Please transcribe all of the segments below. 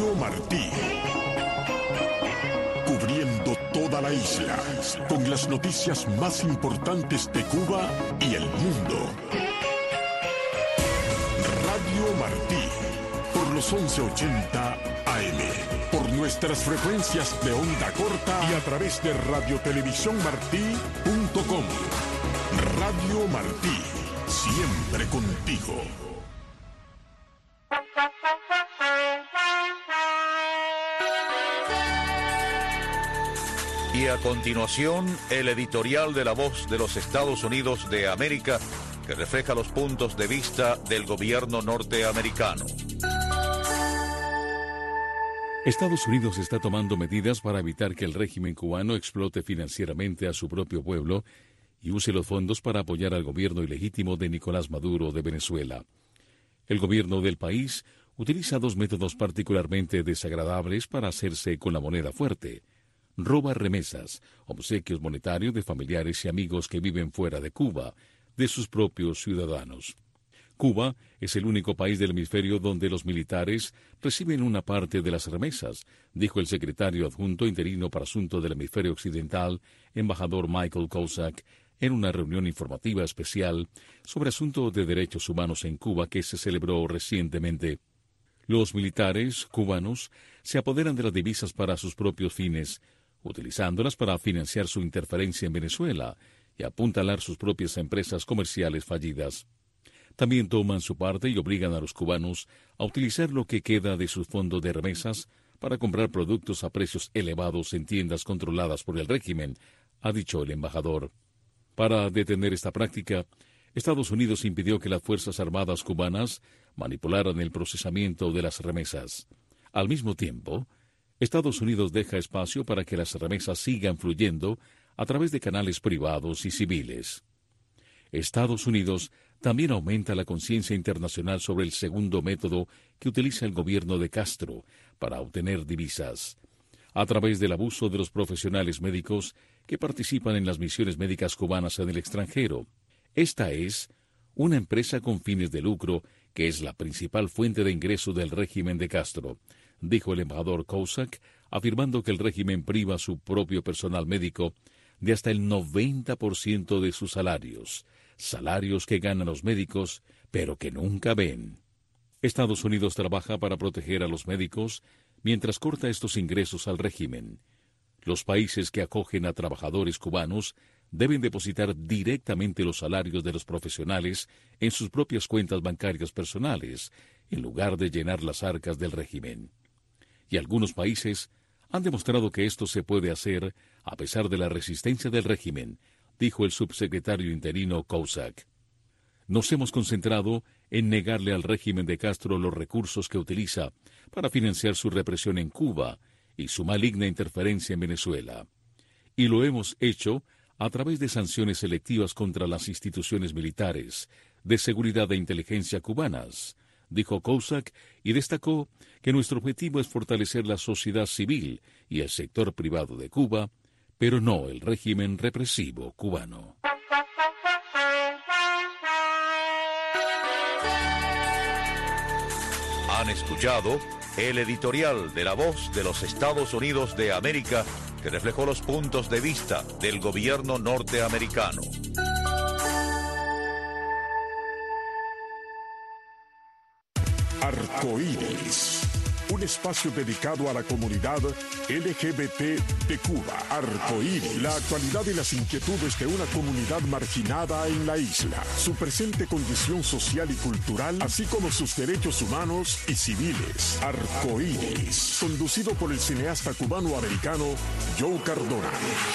Radio Martí. Cubriendo toda la isla, con las noticias más importantes de Cuba y el mundo. Radio Martí, por los 1180 AM, por nuestras frecuencias de onda corta y a través de radiotelevisiónmartí.com. Radio Martí, siempre contigo. Y a continuación, el editorial de La Voz de los Estados Unidos de América, que refleja los puntos de vista del gobierno norteamericano. Estados Unidos está tomando medidas para evitar que el régimen cubano explote financieramente a su propio pueblo y use los fondos para apoyar al gobierno ilegítimo de Nicolás Maduro de Venezuela. El gobierno del país utiliza dos métodos particularmente desagradables para hacerse con la moneda fuerte. Roba remesas, obsequios monetarios de familiares y amigos que viven fuera de Cuba, de sus propios ciudadanos. Cuba es el único país del hemisferio donde los militares reciben una parte de las remesas, dijo el secretario adjunto interino para asuntos del hemisferio occidental, embajador Michael Kozak, en una reunión informativa especial sobre asuntos de derechos humanos en Cuba que se celebró recientemente. Los militares cubanos se apoderan de las divisas para sus propios fines, utilizándolas para financiar su interferencia en Venezuela y apuntalar sus propias empresas comerciales fallidas. También toman su parte y obligan a los cubanos a utilizar lo que queda de sus fondos de remesas para comprar productos a precios elevados en tiendas controladas por el régimen, ha dicho el embajador. Para detener esta práctica, Estados Unidos impidió que las Fuerzas Armadas cubanas manipularan el procesamiento de las remesas. Al mismo tiempo, Estados Unidos deja espacio para que las remesas sigan fluyendo a través de canales privados y civiles. Estados Unidos también aumenta la conciencia internacional sobre el segundo método que utiliza el gobierno de Castro para obtener divisas, a través del abuso de los profesionales médicos que participan en las misiones médicas cubanas en el extranjero. Esta es una empresa con fines de lucro que es la principal fuente de ingreso del régimen de Castro, dijo el embajador Kozak, afirmando que el régimen priva a su propio personal médico de hasta el 90% de sus salarios que ganan los médicos, pero que nunca ven. Estados Unidos trabaja para proteger a los médicos mientras corta estos ingresos al régimen. Los países que acogen a trabajadores cubanos deben depositar directamente los salarios de los profesionales en sus propias cuentas bancarias personales, en lugar de llenar las arcas del régimen. Y algunos países han demostrado que esto se puede hacer a pesar de la resistencia del régimen, dijo el subsecretario interino Kozak. Nos hemos concentrado en negarle al régimen de Castro los recursos que utiliza para financiar su represión en Cuba y su maligna interferencia en Venezuela. Y lo hemos hecho a través de sanciones selectivas contra las instituciones militares, de seguridad e inteligencia cubanas, dijo Kozak, y destacó que nuestro objetivo es fortalecer la sociedad civil y el sector privado de Cuba, pero no el régimen represivo cubano. Han escuchado el editorial de La Voz de los Estados Unidos de América, que reflejó los puntos de vista del gobierno norteamericano. Arcoíris, un espacio dedicado a la comunidad LGBT de Cuba. Arcoíris, la actualidad y las inquietudes de una comunidad marginada en la isla, su presente condición social y cultural, así como sus derechos humanos y civiles. Arcoíris, conducido por el cineasta cubano-americano Joe Cardona.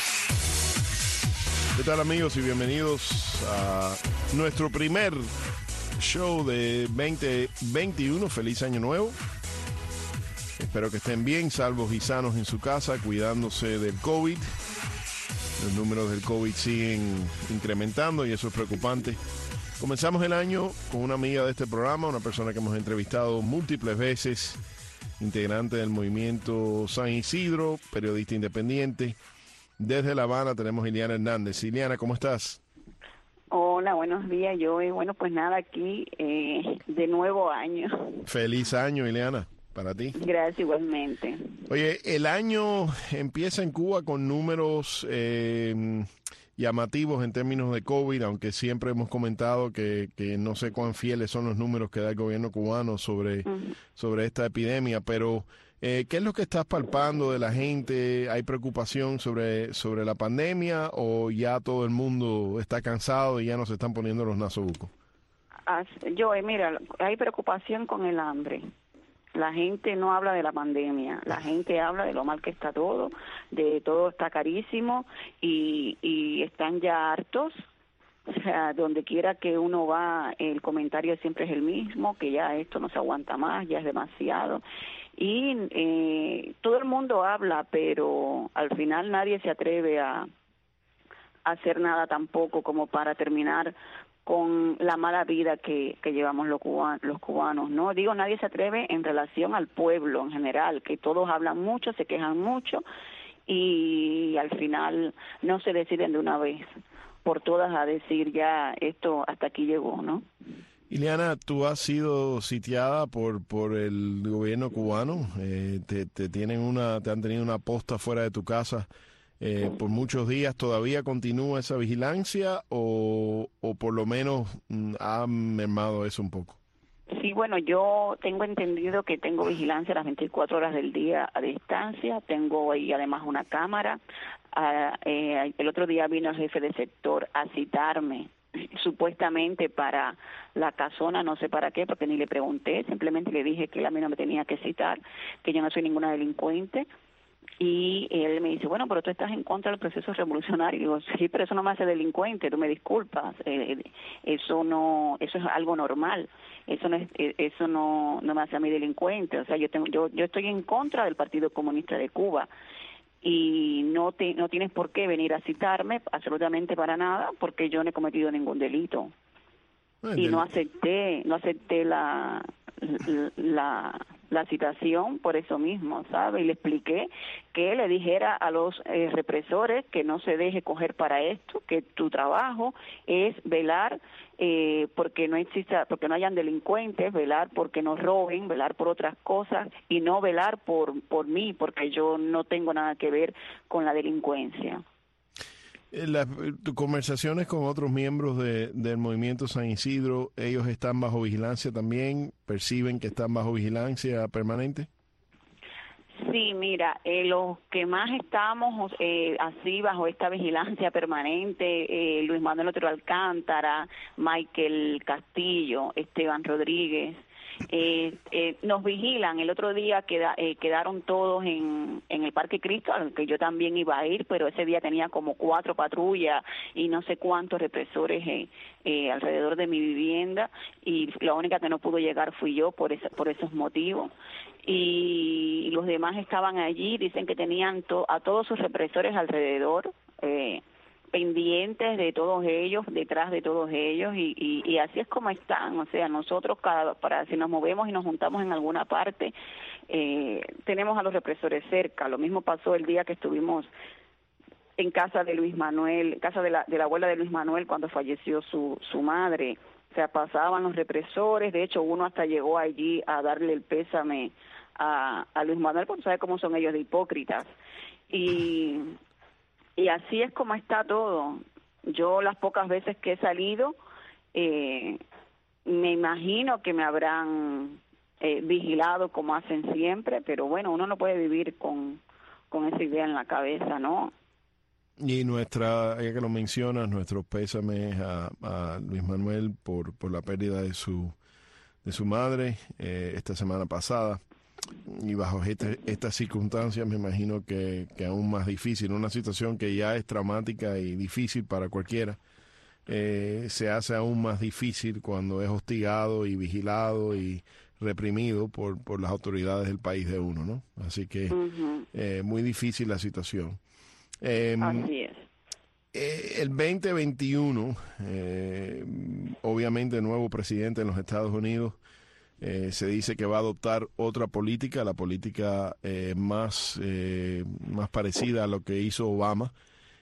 ¿Qué tal, amigos? Y bienvenidos a nuestro primer show de 2021. Feliz año nuevo. Espero que estén bien, salvos y sanos en su casa, cuidándose del COVID. Los números del COVID siguen incrementando y eso es preocupante. Comenzamos el año con una amiga de este programa, una persona que hemos entrevistado múltiples veces, integrante del movimiento San Isidro, periodista independiente. Desde La Habana tenemos a Ileana Hernández. Ileana, ¿cómo estás? Hola, buenos días, Joey. Bueno, pues nada, aquí de nuevo año. Feliz año, Ileana. para ti. Gracias, igualmente. Oye, el año empieza en Cuba con números llamativos en términos de COVID, aunque siempre hemos comentado que no sé cuán fieles son los números que da el gobierno cubano sobre esta epidemia, pero ¿qué es lo que estás palpando de la gente? ¿Hay preocupación sobre la pandemia o ya todo el mundo está cansado y ya no se están poniendo los nasobucos? Mira, hay preocupación con el hambre. La gente no habla de la pandemia, la gente habla de lo mal que está todo, de todo está carísimo y están ya hartos. O sea, donde quiera que uno va, el comentario siempre es el mismo, que ya esto no se aguanta más, ya es demasiado. Y todo el mundo habla, pero al final nadie se atreve a hacer nada tampoco como para terminar con la mala vida que llevamos los cubanos, ¿no? Digo, nadie se atreve en relación al pueblo en general, que todos hablan mucho, se quejan mucho y al final no se deciden de una vez por todas a decir ya esto hasta aquí llegó, ¿no? Ileana, tú has sido sitiada por el gobierno cubano, te han tenido una posta fuera de tu casa por muchos días. ¿Todavía continúa esa vigilancia o por lo menos ha mermado eso un poco? Sí, bueno, yo tengo entendido que tengo vigilancia las 24 horas del día a distancia, tengo ahí además una cámara. El otro día vino el jefe de sector a citarme supuestamente para la casona, no sé para qué, porque ni le pregunté, simplemente le dije que él a mí no me tenía que citar, que yo no soy ninguna delincuente. Y él me dice, bueno, pero tú estás en contra del proceso revolucionario. Y digo, sí, pero eso no me hace delincuente, tú me disculpas. Eso es algo normal. Eso no me hace a mí delincuente. O sea, yo estoy en contra del Partido Comunista de Cuba. Y no tienes por qué venir a citarme absolutamente para nada, porque yo no he cometido ningún delito. Y no acepté la citación por eso mismo, ¿sabe? Y le expliqué que le dijera a los represores que no se deje coger para esto, que tu trabajo es velar porque no hayan delincuentes, velar porque no roben, velar por otras cosas y no velar por mí, porque yo no tengo nada que ver con la delincuencia. Tus conversaciones con otros miembros del movimiento San Isidro, ¿ellos están bajo vigilancia también? ¿Perciben que están bajo vigilancia permanente? Sí, mira, los que más estamos así bajo esta vigilancia permanente, Luis Manuel Otero Alcántara, Michael Castillo, Esteban Rodríguez, nos vigilan. El otro día quedaron todos en el Parque Cristo, al que yo también iba a ir, pero ese día tenía como 4 patrullas y no sé cuántos represores alrededor de mi vivienda, y la única que no pudo llegar fui yo por esos motivos. Y los demás estaban allí, dicen que tenían a todos sus represores alrededor, pendientes de todos ellos, detrás de todos ellos, y así es como están. O sea, nosotros si nos movemos y nos juntamos en alguna parte, tenemos a los represores cerca. Lo mismo pasó el día que estuvimos en casa de Luis Manuel, casa de la abuela de Luis Manuel cuando falleció su madre. O sea, pasaban los represores, de hecho uno hasta llegó allí a darle el pésame a Luis Manuel, porque sabe cómo son ellos de hipócritas. Y así es como está todo. Yo las pocas veces que he salido, me imagino que me habrán vigilado como hacen siempre, pero bueno, uno no puede vivir con esa idea en la cabeza, ¿no? Y ya que lo mencionas, nuestros pésames a Luis Manuel por la pérdida de su madre esta semana pasada. Y bajo estas circunstancias me imagino que aún más difícil, una situación que ya es traumática y difícil para cualquiera, se hace aún más difícil cuando es hostigado y vigilado y reprimido por las autoridades del país de uno, ¿no? Así que muy difícil la situación. Así es. El 2021, obviamente nuevo presidente en los Estados Unidos, se dice que va a adoptar otra política, la política más parecida a lo que hizo Obama,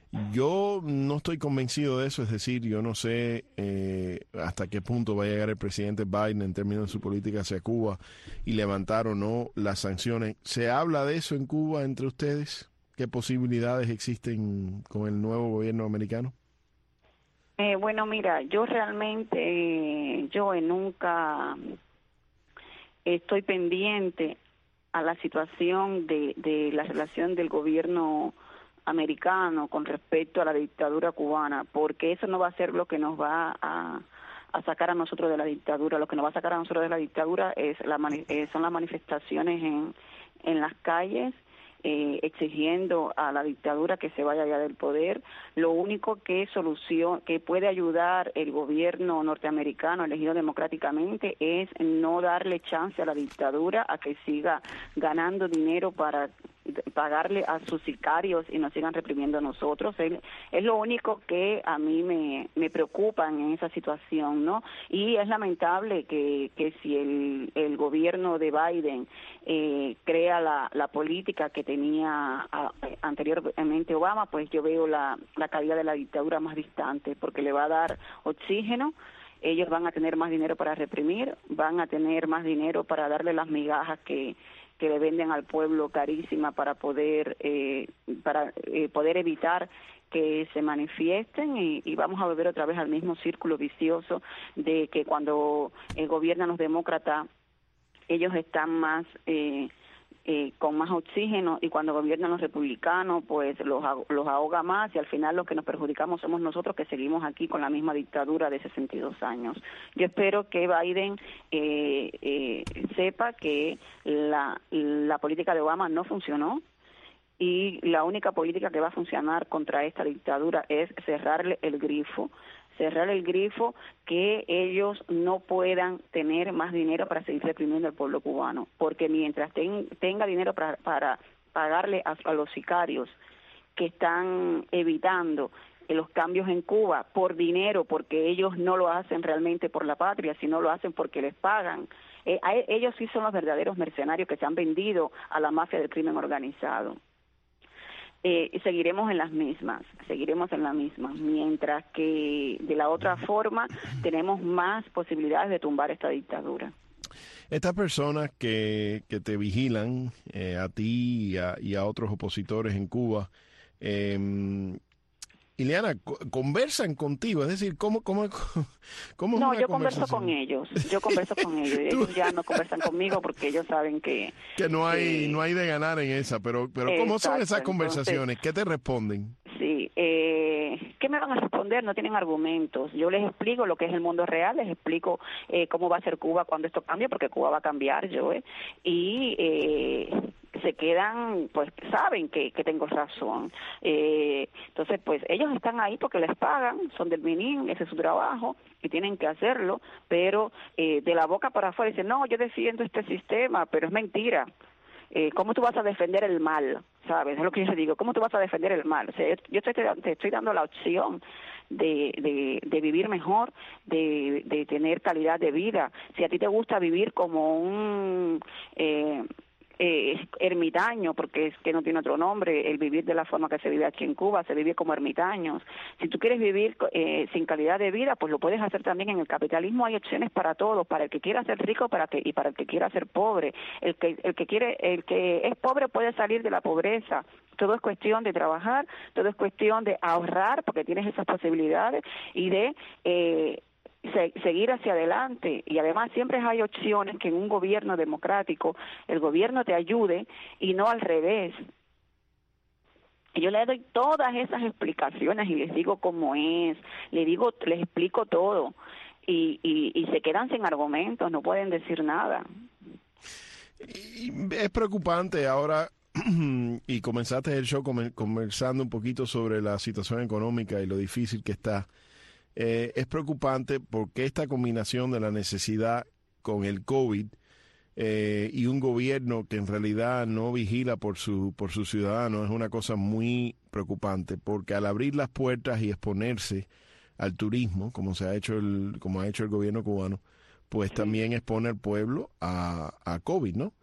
Yo no estoy convencido de eso, es decir, yo no sé hasta qué punto va a llegar el presidente Biden en términos de su política hacia Cuba y levantar o no las sanciones. ¿Se habla de eso en Cuba entre ustedes? ¿Qué posibilidades existen con el nuevo gobierno americano? Bueno, mira, yo realmente, nunca estoy pendiente a la situación de la relación del gobierno americano con respecto a la dictadura cubana, porque eso no va a ser lo que nos va a sacar a nosotros de la dictadura. Lo que nos va a sacar a nosotros de la dictadura son las manifestaciones en las calles, exigiendo a la dictadura que se vaya ya del poder. Lo único que puede ayudar el gobierno norteamericano elegido democráticamente es no darle chance a la dictadura a que siga ganando dinero para pagarle a sus sicarios y nos sigan reprimiendo a nosotros. Es lo único que a mí me preocupa en esa situación, ¿no? Y es lamentable que si el gobierno de Biden crea la política que tenía anteriormente Obama, pues yo veo la caída de la dictadura más distante, porque le va a dar oxígeno. Ellos van a tener más dinero para reprimir, van a tener más dinero para darle las migajas que le venden al pueblo carísima para poder evitar que se manifiesten y vamos a volver otra vez al mismo círculo vicioso de que cuando gobiernan los demócratas ellos están más con más oxígeno, y cuando gobiernan los republicanos pues los ahoga más, y al final los que nos perjudicamos somos nosotros, que seguimos aquí con la misma dictadura de 62 años. Yo espero que Biden sepa que la política de Obama no funcionó, y la única política que va a funcionar contra esta dictadura es cerrarle el grifo, que ellos no puedan tener más dinero para seguir reprimiendo al pueblo cubano, porque mientras tenga dinero para pagarle a los sicarios que están evitando los cambios en Cuba por dinero, porque ellos no lo hacen realmente por la patria, sino lo hacen porque les pagan. Ellos sí son los verdaderos mercenarios que se han vendido a la mafia del crimen organizado. Seguiremos en las mismas, mientras que de la otra forma tenemos más posibilidades de tumbar esta dictadura. Estas personas que te vigilan, a ti y a otros opositores en Cuba, Ileana, conversan contigo, es decir, ¿cómo No, yo converso con ellos, ellos ya no conversan conmigo porque ellos saben que no hay de ganar en esa, pero ¿cómo son esas conversaciones? Entonces, ¿qué te responden? Sí, ¿qué me van a responder? No tienen argumentos. Yo les explico lo que es el mundo real, les explico cómo va a ser Cuba cuando esto cambie, porque Cuba va a cambiar, y se quedan, pues saben que tengo razón. Entonces, pues ellos están ahí porque les pagan, son del MININ, ese es su trabajo y tienen que hacerlo, pero de la boca para afuera dicen, no, yo defiendo este sistema, pero es mentira. ¿Cómo tú vas a defender el mal? ¿Sabes? Es lo que yo digo, ¿cómo tú vas a defender el mal? O sea, yo te estoy dando la opción de vivir mejor, de tener calidad de vida. Si a ti te gusta vivir como un ermitaño, porque es que no tiene otro nombre, el vivir de la forma que se vive aquí en Cuba, se vive como ermitaños. Si tú quieres vivir sin calidad de vida, pues lo puedes hacer también. En el capitalismo hay opciones para todos, para el que quiera ser rico y para el que quiera ser pobre. El que es pobre puede salir de la pobreza. Todo es cuestión de trabajar, todo es cuestión de ahorrar, porque tienes esas posibilidades, y de seguir hacia adelante. Y además siempre hay opciones que en un gobierno democrático el gobierno te ayude y no al revés. Y yo le doy todas esas explicaciones y les digo cómo es, les explico todo, y se quedan sin argumentos, no pueden decir nada. Y es preocupante ahora, y comenzaste el show conversando un poquito sobre la situación económica y lo difícil que está. Es preocupante porque esta combinación de la necesidad con el COVID y un gobierno que en realidad no vigila por sus ciudadanos es una cosa muy preocupante, porque al abrir las puertas y exponerse al turismo, como ha hecho el gobierno cubano, pues también expone al pueblo a COVID, ¿no?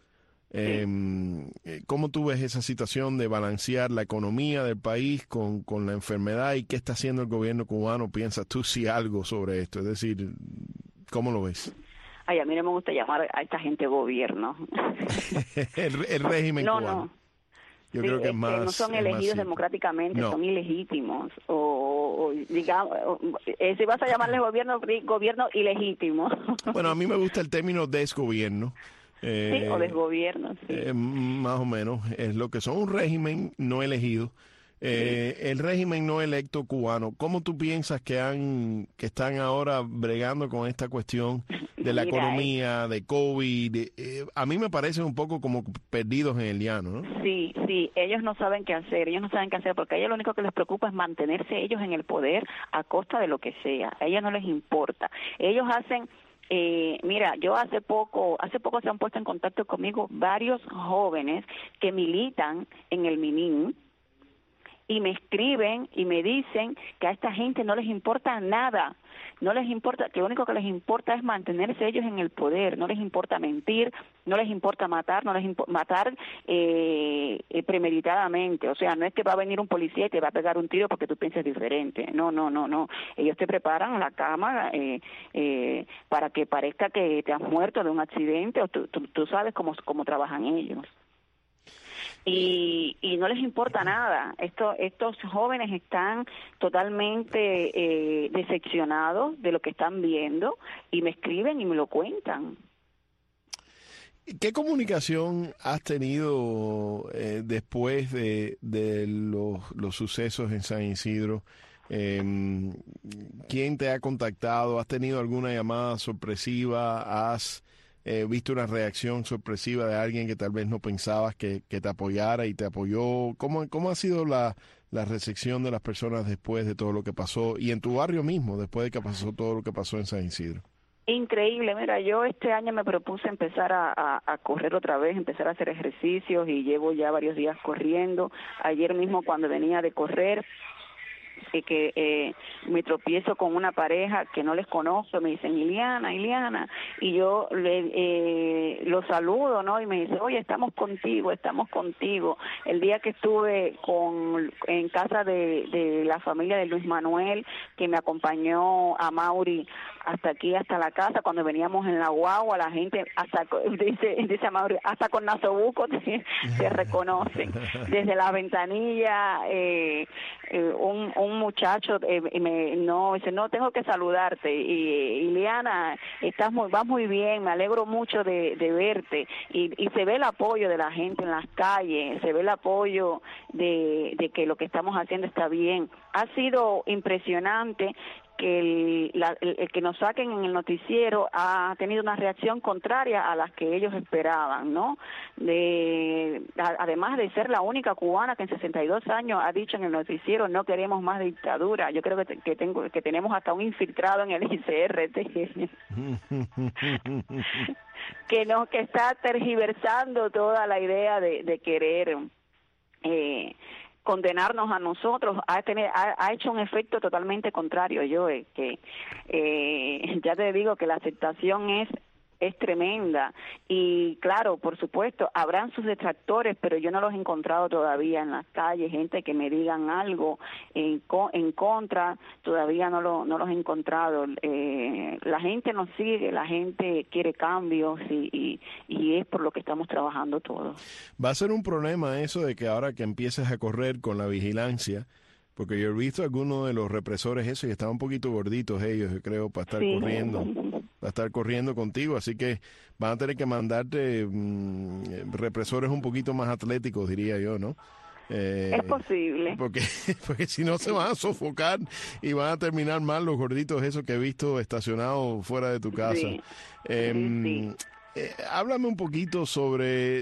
¿Cómo tú ves esa situación de balancear la economía del país con la enfermedad y qué está haciendo el gobierno cubano? ¿Piensas tú si algo sobre esto? Es decir, ¿cómo lo ves? Ay, a mí no me gusta llamar a esta gente gobierno. el régimen cubano. No. Yo sí, creo que es más. No son elegidos democráticamente, son ilegítimos. O digamos, si vas a llamarle gobierno ilegítimo. Bueno, a mí me gusta el término desgobierno. Sí, o desgobierno, sí. Más o menos, es lo que son un régimen no elegido. El régimen no electo cubano, ¿cómo tú piensas que están ahora bregando con esta cuestión de la economía, de COVID? A mí me parecen un poco como perdidos en el llano, ¿no? Sí, ellos no saben qué hacer, porque a ellos lo único que les preocupa es mantenerse ellos en el poder a costa de lo que sea, a ellos no les importa. Ellos hacen... mira, yo hace poco se han puesto en contacto conmigo varios jóvenes que militan en el MININ y me escriben y me dicen que a esta gente no les importa nada, no les importa, que lo único que les importa es mantenerse ellos en el poder, no les importa mentir, no les importa matar, matar premeditadamente, o sea, no es que va a venir un policía y te va a pegar un tiro porque tú piensas diferente, no, ellos te preparan la cama para que parezca que te has muerto de un accidente, o tú sabes cómo trabajan ellos. Y no les importa nada. Estos jóvenes están totalmente decepcionados de lo que están viendo y me escriben y me lo cuentan. ¿Qué comunicación has tenido después de los sucesos en San Isidro? ¿Quién te ha contactado? ¿Has tenido alguna llamada sorpresiva? ¿Has visto una reacción sorpresiva de alguien que tal vez no pensabas que te apoyara y te apoyó? ¿Cómo ha sido la recepción de las personas después de todo lo que pasó? Y en tu barrio mismo, después de que pasó todo lo que pasó en San Isidro. Increíble, mira, yo este año me propuse empezar a correr otra vez, empezar a hacer ejercicios y llevo ya varios días corriendo. Ayer mismo cuando venía de correr, me tropiezo con una pareja que no les conozco, me dicen Iliana, y yo lo saludo, ¿no? Y me dice, oye, estamos contigo. El día que estuve en casa de la familia de Luis Manuel, que me acompañó a Mauri hasta aquí, hasta la casa, cuando veníamos en la guagua, la gente, dice Mauri, hasta con nasobuco te reconocen. Desde la ventanilla, un muchacho dice, no, tengo que saludarte, y Ileana, vas muy bien, me alegro mucho de verte, y se ve el apoyo de la gente en las calles, se ve el apoyo de que lo que estamos haciendo está bien. Ha sido impresionante que el que nos saquen en el noticiero ha tenido una reacción contraria a las que ellos esperaban, ¿no? Además de ser la única cubana que en 62 años ha dicho en el noticiero, no queremos más dictadura. Yo creo que tenemos hasta un infiltrado en el ICRT que está tergiversando toda la idea de querer condenarnos a nosotros. Ha hecho un efecto totalmente contrario. Ya te digo que la aceptación es tremenda, y claro, por supuesto, habrán sus detractores, pero yo no los he encontrado todavía en las calles, gente que me digan algo en contra, todavía no los he encontrado. La gente nos sigue, la gente quiere cambios, y es por lo que estamos trabajando todos. Va a ser un problema eso de que ahora que empieces a correr con la vigilancia, porque yo he visto algunos de los represores eso y están un poquito gorditos ellos, yo creo, para estar corriendo contigo, así que van a tener que mandarte represores un poquito más atléticos, diría yo, ¿no? Es posible. Porque si no se van a sofocar y van a terminar mal los gorditos esos que he visto estacionados fuera de tu casa. Sí. Háblame un poquito sobre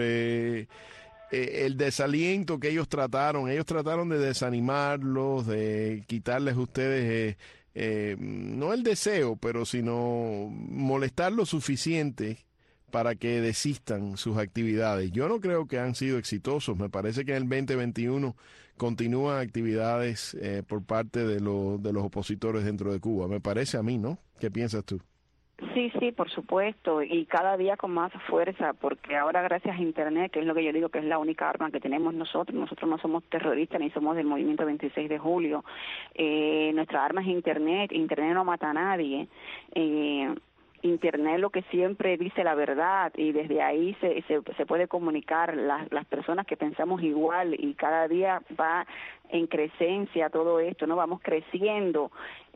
el desaliento que ellos trataron de desanimarlos, de quitarles a ustedes no el deseo, pero sino molestar lo suficiente para que desistan sus actividades. Yo no creo que han sido exitosos. Me parece que en el 2021 continúan actividades por parte de los opositores dentro de Cuba. Me parece a mí, ¿no? ¿Qué piensas tú? Sí, sí, por supuesto, y cada día con más fuerza, porque ahora gracias a Internet, que es lo que yo digo que es la única arma que tenemos nosotros no somos terroristas ni somos del movimiento 26 de julio, nuestra arma es Internet no mata a nadie, Internet lo que siempre dice la verdad y desde ahí se puede comunicar las personas que pensamos igual y cada día va en crecencia todo esto, ¿no? Vamos creciendo,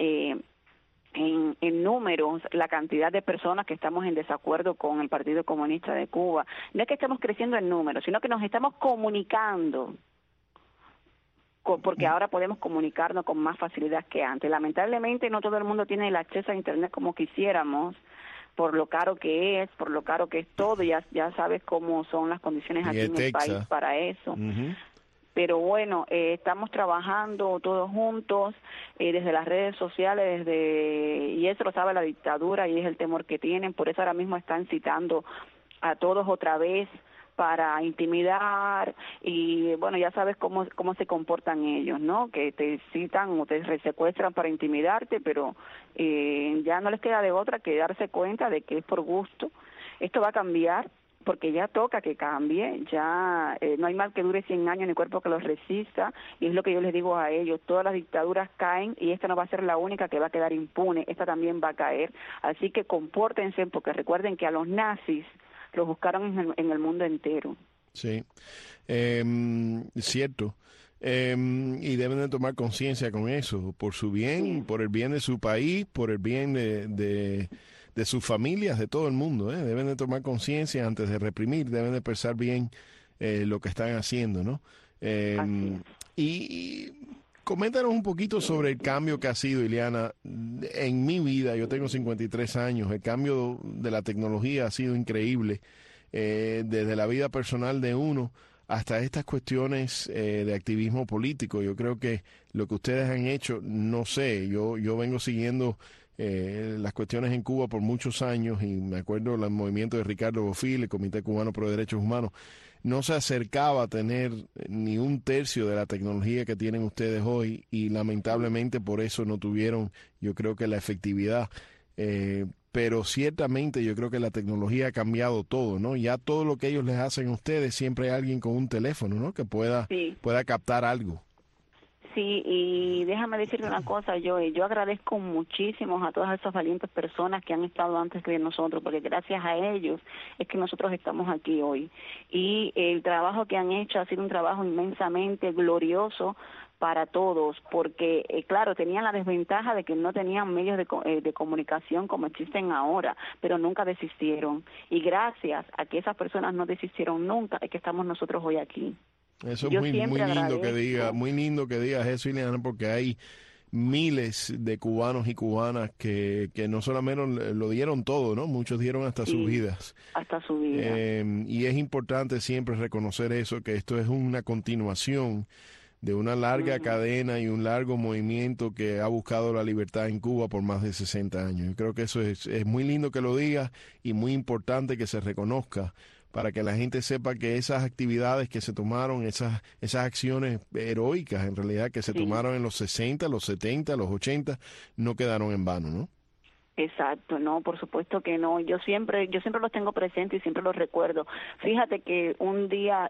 en números la cantidad de personas que estamos en desacuerdo con el Partido Comunista de Cuba. No es que estamos creciendo en números, sino que nos estamos comunicando, porque ahora podemos comunicarnos con más facilidad que antes. Lamentablemente no todo el mundo tiene el acceso a Internet como quisiéramos, por lo caro que es, por lo caro que es todo, ya sabes cómo son las condiciones aquí en el país para eso. Pero bueno, estamos trabajando todos juntos, desde las redes sociales, y eso lo sabe la dictadura y es el temor que tienen, por eso ahora mismo están citando a todos otra vez para intimidar y bueno, ya sabes cómo se comportan ellos, ¿no? Que te citan o te secuestran para intimidarte, pero ya no les queda de otra que darse cuenta de que es por gusto. Esto va a cambiar, porque ya toca que cambie, ya no hay mal que dure 100 años ni cuerpo que los resista, y es lo que yo les digo a ellos, todas las dictaduras caen y esta no va a ser la única que va a quedar impune, esta también va a caer, así que compórtense, porque recuerden que a los nazis los buscaron en el mundo entero. Sí, cierto. Y deben de tomar conciencia con eso, por su bien, sí, por el bien de su país, por el bien de sus familias, de todo el mundo, deben de tomar conciencia antes de reprimir, deben de pensar bien lo que están haciendo, ¿no? Y coméntanos un poquito sobre el cambio que ha sido, Ileana, en mi vida. Yo tengo 53 años, el cambio de la tecnología ha sido increíble, desde la vida personal de uno hasta estas cuestiones de activismo político. Yo creo que lo que ustedes han hecho, no sé, yo vengo siguiendo las cuestiones en Cuba por muchos años y me acuerdo del movimiento de Ricardo Bofill, el Comité Cubano Pro Derechos Humanos, no se acercaba a tener ni un tercio de la tecnología que tienen ustedes hoy y lamentablemente por eso no tuvieron, yo creo que la efectividad, pero ciertamente yo creo que la tecnología ha cambiado todo, ¿no? Ya todo lo que ellos les hacen a ustedes, siempre hay alguien con un teléfono, ¿no? Que pueda captar algo. Sí, y déjame decirte una cosa, yo agradezco muchísimo a todas esas valientes personas que han estado antes de nosotros, porque gracias a ellos es que nosotros estamos aquí hoy. Y el trabajo que han hecho ha sido un trabajo inmensamente glorioso para todos, porque claro, tenían la desventaja de que no tenían medios de comunicación como existen ahora, pero nunca desistieron. Y gracias a que esas personas no desistieron nunca, es que estamos nosotros hoy aquí. Eso es muy lindo que digas eso, Ileana, porque hay miles de cubanos y cubanas que no solamente lo dieron todo, ¿no? Muchos dieron hasta sus vidas. Hasta su vida. Y es importante siempre reconocer eso, que esto es una continuación de una larga cadena y un largo movimiento que ha buscado la libertad en Cuba por más de 60 años. Yo creo que eso es muy lindo que lo digas y muy importante que se reconozca, para que la gente sepa que esas actividades que se tomaron, esas acciones heroicas en realidad que se tomaron en los 60, los 70, los 80, no quedaron en vano, ¿no? Exacto, no, por supuesto que no. Yo siempre los tengo presentes y siempre los recuerdo. Fíjate que un día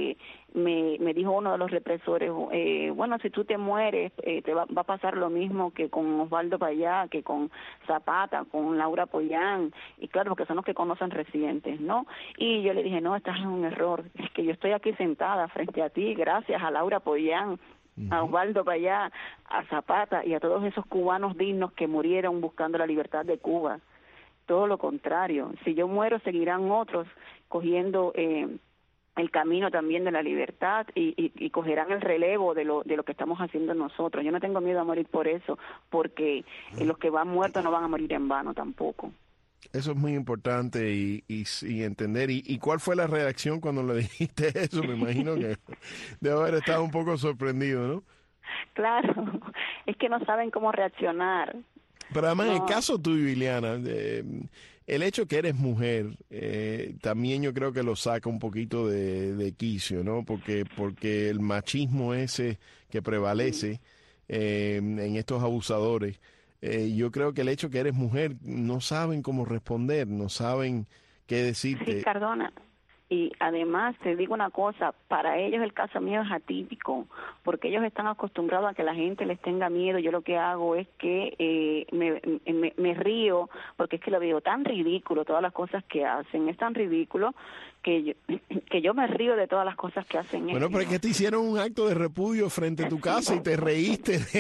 me dijo uno de los represores, bueno, si tú te mueres, te va a pasar lo mismo que con Osvaldo Payá, que con Zapata, con Laura Pollán, y claro, porque son los que conocen residentes, ¿no? Y yo le dije, no, estás en un error, es que yo estoy aquí sentada frente a ti, gracias a Laura Pollán, a Osvaldo Payá, a Zapata y a todos esos cubanos dignos que murieron buscando la libertad de Cuba. Todo lo contrario, si yo muero seguirán otros cogiendo el camino también de la libertad y cogerán el relevo de lo que estamos haciendo nosotros. Yo no tengo miedo a morir por eso, porque los que van muertos no van a morir en vano tampoco. Eso es muy importante y entender. ¿Y cuál fue la reacción cuando le dijiste eso? Me imagino que debe haber estado un poco sorprendido, ¿no? Claro, es que no saben cómo reaccionar. Pero además, en el caso tuyo, Ileana, el hecho que eres mujer, también yo creo que lo saca un poquito de quicio, ¿no? Porque el machismo ese que prevalece en estos abusadores, yo creo que el hecho que eres mujer, no saben cómo responder, no saben qué decirte. Sí, Cardona. Y además te digo una cosa, para ellos el caso mío es atípico, porque ellos están acostumbrados a que la gente les tenga miedo. Yo lo que hago es que me río, porque es que lo veo tan ridículo, todas las cosas que hacen, es tan ridículo que yo me río de todas las cosas que hacen Bueno, ellos. pero es que te hicieron un acto de repudio frente a tu casa y te reíste de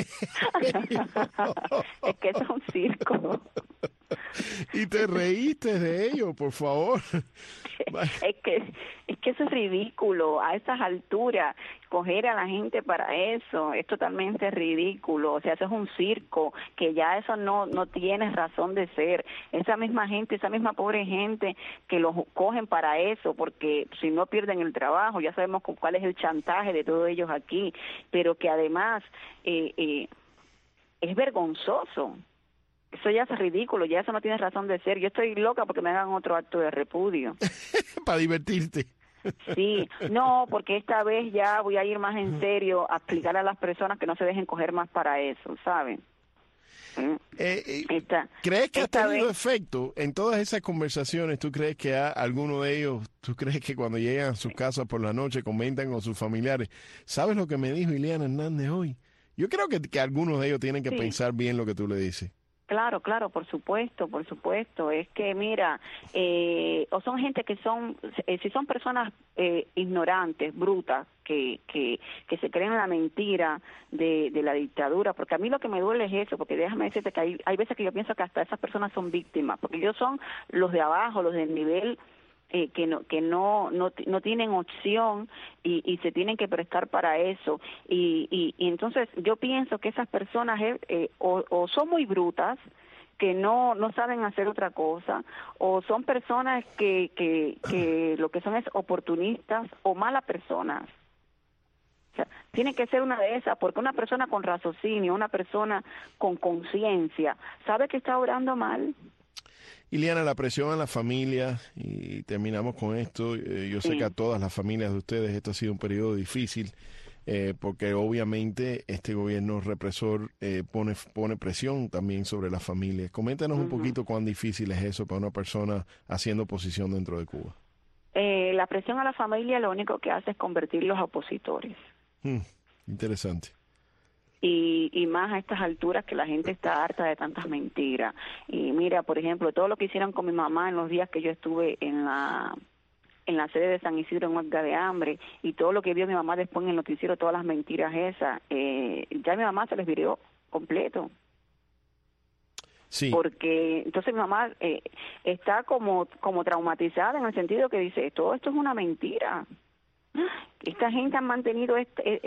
Es que eso es un circo. Y te reíste de ello, por favor. Es que eso es ridículo a esas alturas, coger a la gente para eso es totalmente ridículo. O sea, eso es un circo, que ya eso no tiene razón de ser. Esa misma gente, esa misma pobre gente que los cogen para eso, porque si no pierden el trabajo, ya sabemos cuál es el chantaje de todos ellos aquí, pero que además es vergonzoso. Eso ya es ridículo, ya eso no tiene razón de ser. Yo estoy loca porque me hagan otro acto de repudio. Para divertirte. Sí, no, porque esta vez ya voy a ir más en serio a explicar a las personas que no se dejen coger más para eso, ¿saben? ¿Crees que ha tenido efecto en todas esas conversaciones? ¿Tú crees que alguno de ellos, tú crees que cuando llegan a sus casas por la noche comentan con sus familiares, ¿sabes lo que me dijo Ileana Hernández hoy? Yo creo que algunos de ellos tienen que pensar bien lo que tú le dices. Claro, por supuesto. Es que, mira, o son gente que son, si son personas ignorantes, brutas, que se creen la mentira de la dictadura, porque a mí lo que me duele es eso, porque déjame decirte que hay veces que yo pienso que hasta esas personas son víctimas, porque ellos son los de abajo, los del nivel que no tienen opción y se tienen que prestar para eso y entonces yo pienso que esas personas o son muy brutas, que no saben hacer otra cosa, o son personas que lo que son es oportunistas o malas personas. O sea, tiene que ser una de esas, porque una persona con raciocinio, una persona con conciencia, sabe que está obrando mal. Ileana, la presión a la familia, y terminamos con esto. Yo sé que a todas las familias de ustedes esto ha sido un periodo difícil, porque obviamente este gobierno represor pone presión también sobre las familias. Coméntanos un poquito cuán difícil es eso para una persona haciendo oposición dentro de Cuba. La presión a la familia lo único que hace es convertirlos a opositores. Interesante. Y más a estas alturas que la gente está harta de tantas mentiras. Y mira, por ejemplo, todo lo que hicieron con mi mamá en los días que yo estuve en la sede de San Isidro en huelga de hambre, y todo lo que vio mi mamá después en el noticiero, todas las mentiras esas, ya a mi mamá se les viró completo. Sí. Porque entonces mi mamá está como traumatizada en el sentido que dice, todo esto es una mentira. Esta gente ha mantenido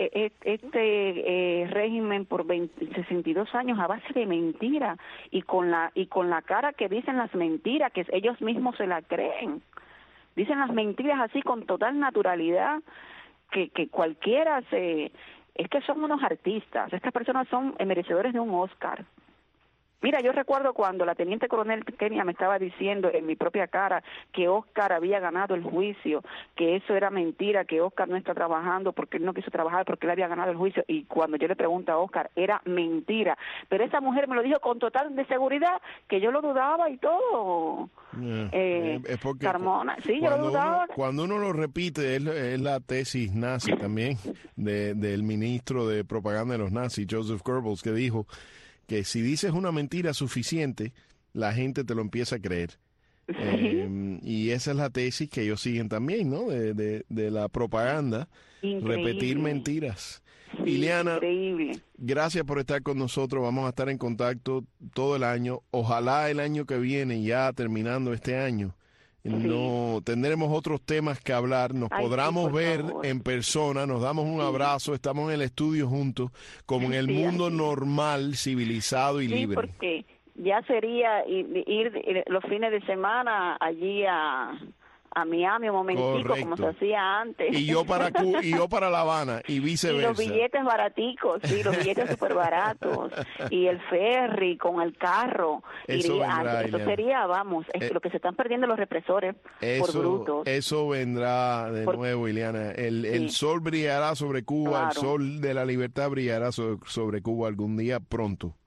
este régimen por 62 años a base de mentira y con la cara que dicen las mentiras, que ellos mismos se la creen. Dicen las mentiras así con total naturalidad que cualquiera es que son unos artistas. Estas personas son merecedores de un Oscar. Mira, yo recuerdo cuando la teniente coronel Kenia me estaba diciendo en mi propia cara que Oscar había ganado el juicio, que eso era mentira, que Oscar no está trabajando porque él no quiso trabajar porque él había ganado el juicio, y cuando yo le pregunto a Oscar, era mentira. Pero esa mujer me lo dijo con total de seguridad, que yo lo dudaba y todo. Es porque Carmona, sí, yo lo dudaba. Cuando uno lo repite, es la tesis nazi también del ministro de propaganda de los nazis, Joseph Goebbels, que dijo que si dices una mentira suficiente, la gente te lo empieza a creer. Y esa es la tesis que ellos siguen también, ¿no? De la propaganda. Increíble. Repetir mentiras. Sí, Ileana, increíble. Gracias por estar con nosotros. Vamos a estar en contacto todo el año. Ojalá el año que viene, ya terminando este año, no tendremos otros temas que hablar, nos podamos ver en persona, nos damos un abrazo, estamos en el estudio juntos, como en el mundo normal, civilizado y libre. Porque ya sería ir los fines de semana allí a Miami un momentico. Correcto. Como se hacía antes. Y yo para La Habana y viceversa. Y los billetes baraticos, sí, los billetes súper baratos. Y el ferry con el carro. Eso sería, vamos, lo que se están perdiendo los represores por brutos. Eso vendrá de nuevo, Ileana. El sol brillará sobre Cuba, claro. El sol de la libertad brillará sobre Cuba algún día pronto.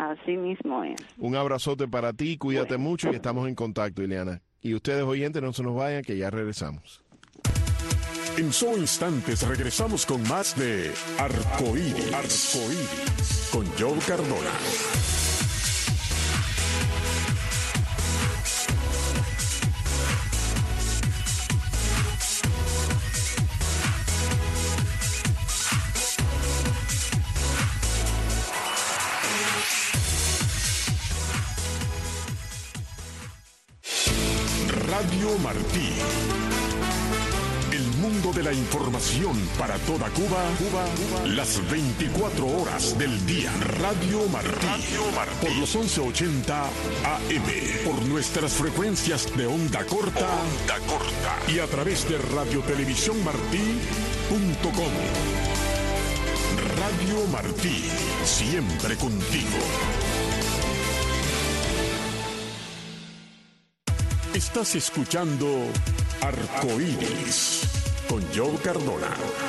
Así mismo es. Un abrazote para ti, cuídate mucho y estamos en contacto, Ileana. Y ustedes oyentes, no se nos vayan, que ya regresamos. En solo instantes regresamos con más de Arcoíris, con Joe Cardona. Radio Martí. El mundo de la información para toda Cuba, las 24 horas del día. Radio Martí. Por los 1180 AM. Por nuestras frecuencias de onda corta. Y a través de radiotelevisiónmartí.com. Radio Martí. Siempre contigo. Estás escuchando Arcoíris con Joe Cardona.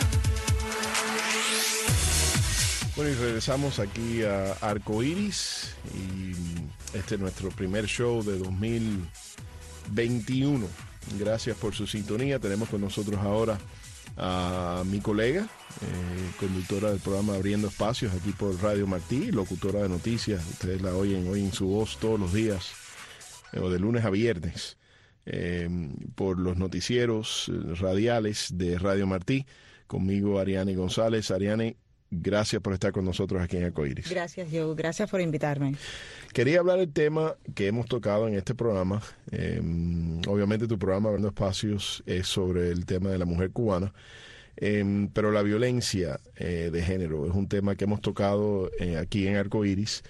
Bueno, y regresamos aquí a Arcoíris y este es nuestro primer show de 2021. Gracias por su sintonía. Tenemos con nosotros ahora a mi colega, conductora del programa Abriendo Espacios aquí por Radio Martí, locutora de noticias. Ustedes la oyen su voz todos los días, o de lunes a viernes, por los noticieros radiales de Radio Martí. Conmigo, Ariane González. Ariane, gracias por estar con nosotros aquí en Arcoíris. Gracias, Joe. Gracias por invitarme. Quería hablar del tema que hemos tocado en este programa. Obviamente tu programa Abriendo Espacios es sobre el tema de la mujer cubana, pero la violencia de género es un tema que hemos tocado aquí en Arcoíris.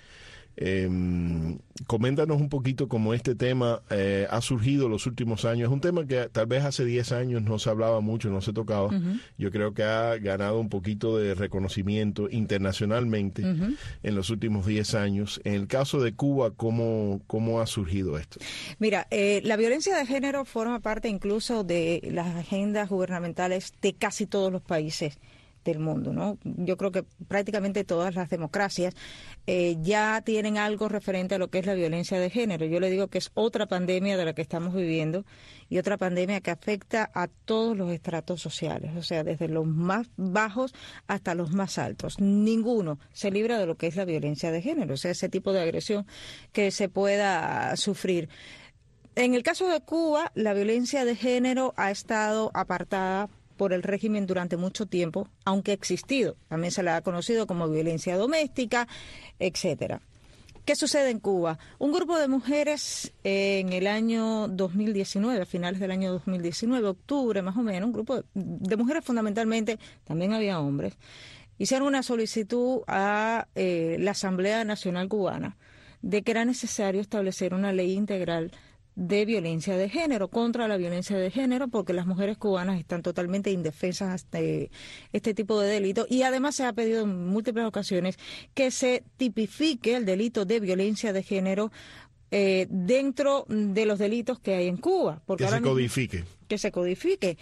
Coméntanos un poquito cómo este tema ha surgido en los últimos años. Es un tema que tal vez hace 10 años no se hablaba mucho, no se tocaba. Yo creo que ha ganado un poquito de reconocimiento internacionalmente en los últimos 10 años. En el caso de Cuba, ¿cómo ha surgido esto? Mira, la violencia de género forma parte incluso de las agendas gubernamentales de casi todos los países del mundo, ¿no? Yo creo que prácticamente todas las democracias ya tienen algo referente a lo que es la violencia de género. Yo le digo que es otra pandemia de la que estamos viviendo y otra pandemia que afecta a todos los estratos sociales, o sea, desde los más bajos hasta los más altos. Ninguno se libra de lo que es la violencia de género, o sea, ese tipo de agresión que se pueda sufrir. En el caso de Cuba, la violencia de género ha estado apartada por el régimen durante mucho tiempo, aunque ha existido. También se la ha conocido como violencia doméstica, etcétera. ¿Qué sucede en Cuba? Un grupo de mujeres en el año 2019, a finales del año 2019, octubre más o menos, un grupo de mujeres fundamentalmente, también había hombres, hicieron una solicitud a la Asamblea Nacional Cubana de que era necesario establecer una ley integral de violencia de género, contra la violencia de género, porque las mujeres cubanas están totalmente indefensas ante este tipo de delitos, y además se ha pedido en múltiples ocasiones que se tipifique el delito de violencia de género dentro de los delitos que hay en Cuba. Porque que se codifique,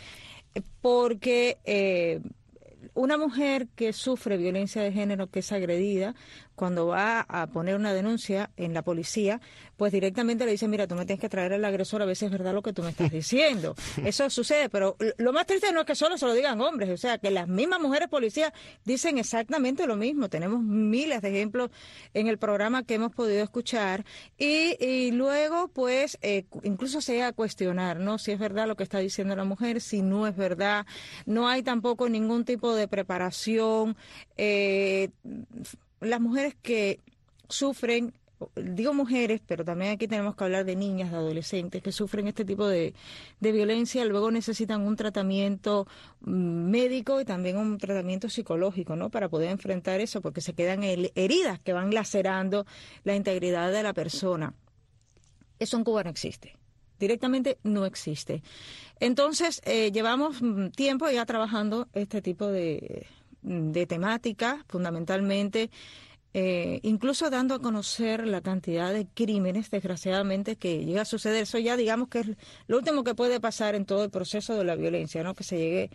porque una mujer que sufre violencia de género, que es agredida, cuando va a poner una denuncia en la policía, pues directamente le dicen, mira, tú me tienes que traer al agresor, a veces es verdad lo que tú me estás diciendo. Eso sucede, pero lo más triste no es que solo se lo digan hombres, o sea, que las mismas mujeres policías dicen exactamente lo mismo. Tenemos miles de ejemplos en el programa que hemos podido escuchar y luego, pues, incluso se llega a cuestionar, ¿no?, si es verdad lo que está diciendo la mujer, si no es verdad. No hay tampoco ningún tipo de preparación. Las mujeres que sufren, digo mujeres, pero también aquí tenemos que hablar de niñas, de adolescentes que sufren este tipo de violencia, luego necesitan un tratamiento médico y también un tratamiento psicológico, ¿no?, para poder enfrentar eso, porque se quedan heridas que van lacerando la integridad de la persona. Eso en Cuba no existe. Directamente no existe. Entonces, llevamos tiempo ya trabajando este tipo de temática, fundamentalmente, incluso dando a conocer la cantidad de crímenes, desgraciadamente, que llega a suceder. Eso ya digamos que es lo último que puede pasar en todo el proceso de la violencia, ¿no?, que se llegue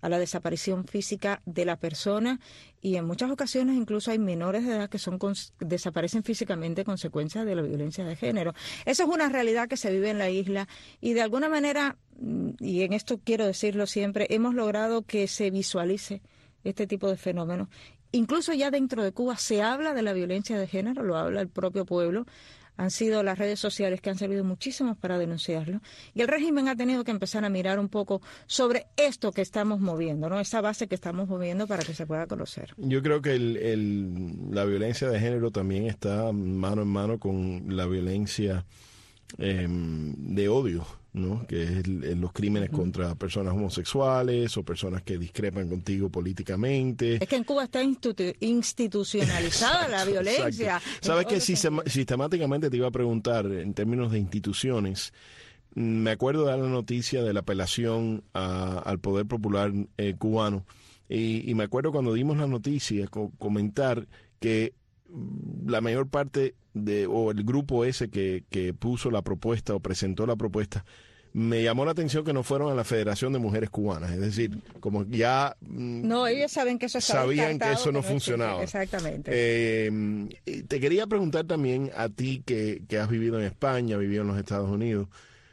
a la desaparición física de la persona, y en muchas ocasiones incluso hay menores de edad que desaparecen físicamente a consecuencia de la violencia de género. Esa es una realidad que se vive en la isla, y de alguna manera, y en esto quiero decirlo siempre, hemos logrado que se visualice este tipo de fenómenos. Incluso ya dentro de Cuba se habla de la violencia de género, lo habla el propio pueblo. Han sido las redes sociales que han servido muchísimo para denunciarlo, y el régimen ha tenido que empezar a mirar un poco sobre esto que estamos moviendo, ¿no? Esa base que estamos moviendo para que se pueda conocer. Yo creo que la violencia de género también está mano en mano con la violencia de odio, ¿no? Que es los crímenes contra personas homosexuales o personas que discrepan contigo políticamente. Es que en Cuba está institucionalizada la violencia. Sabes que sistemáticamente te iba a preguntar en términos de instituciones. Me acuerdo de dar la noticia de la apelación al Poder Popular cubano, y me acuerdo cuando dimos la noticia comentar que la mayor parte o el grupo ese que puso la propuesta o presentó la propuesta, me llamó la atención que no fueron a la Federación de Mujeres Cubanas. Es decir, como ya... No, ellos saben que eso sabían que eso no funcionaba. Exactamente. Te quería preguntar también a ti que has vivido en España, vivido en los Estados Unidos.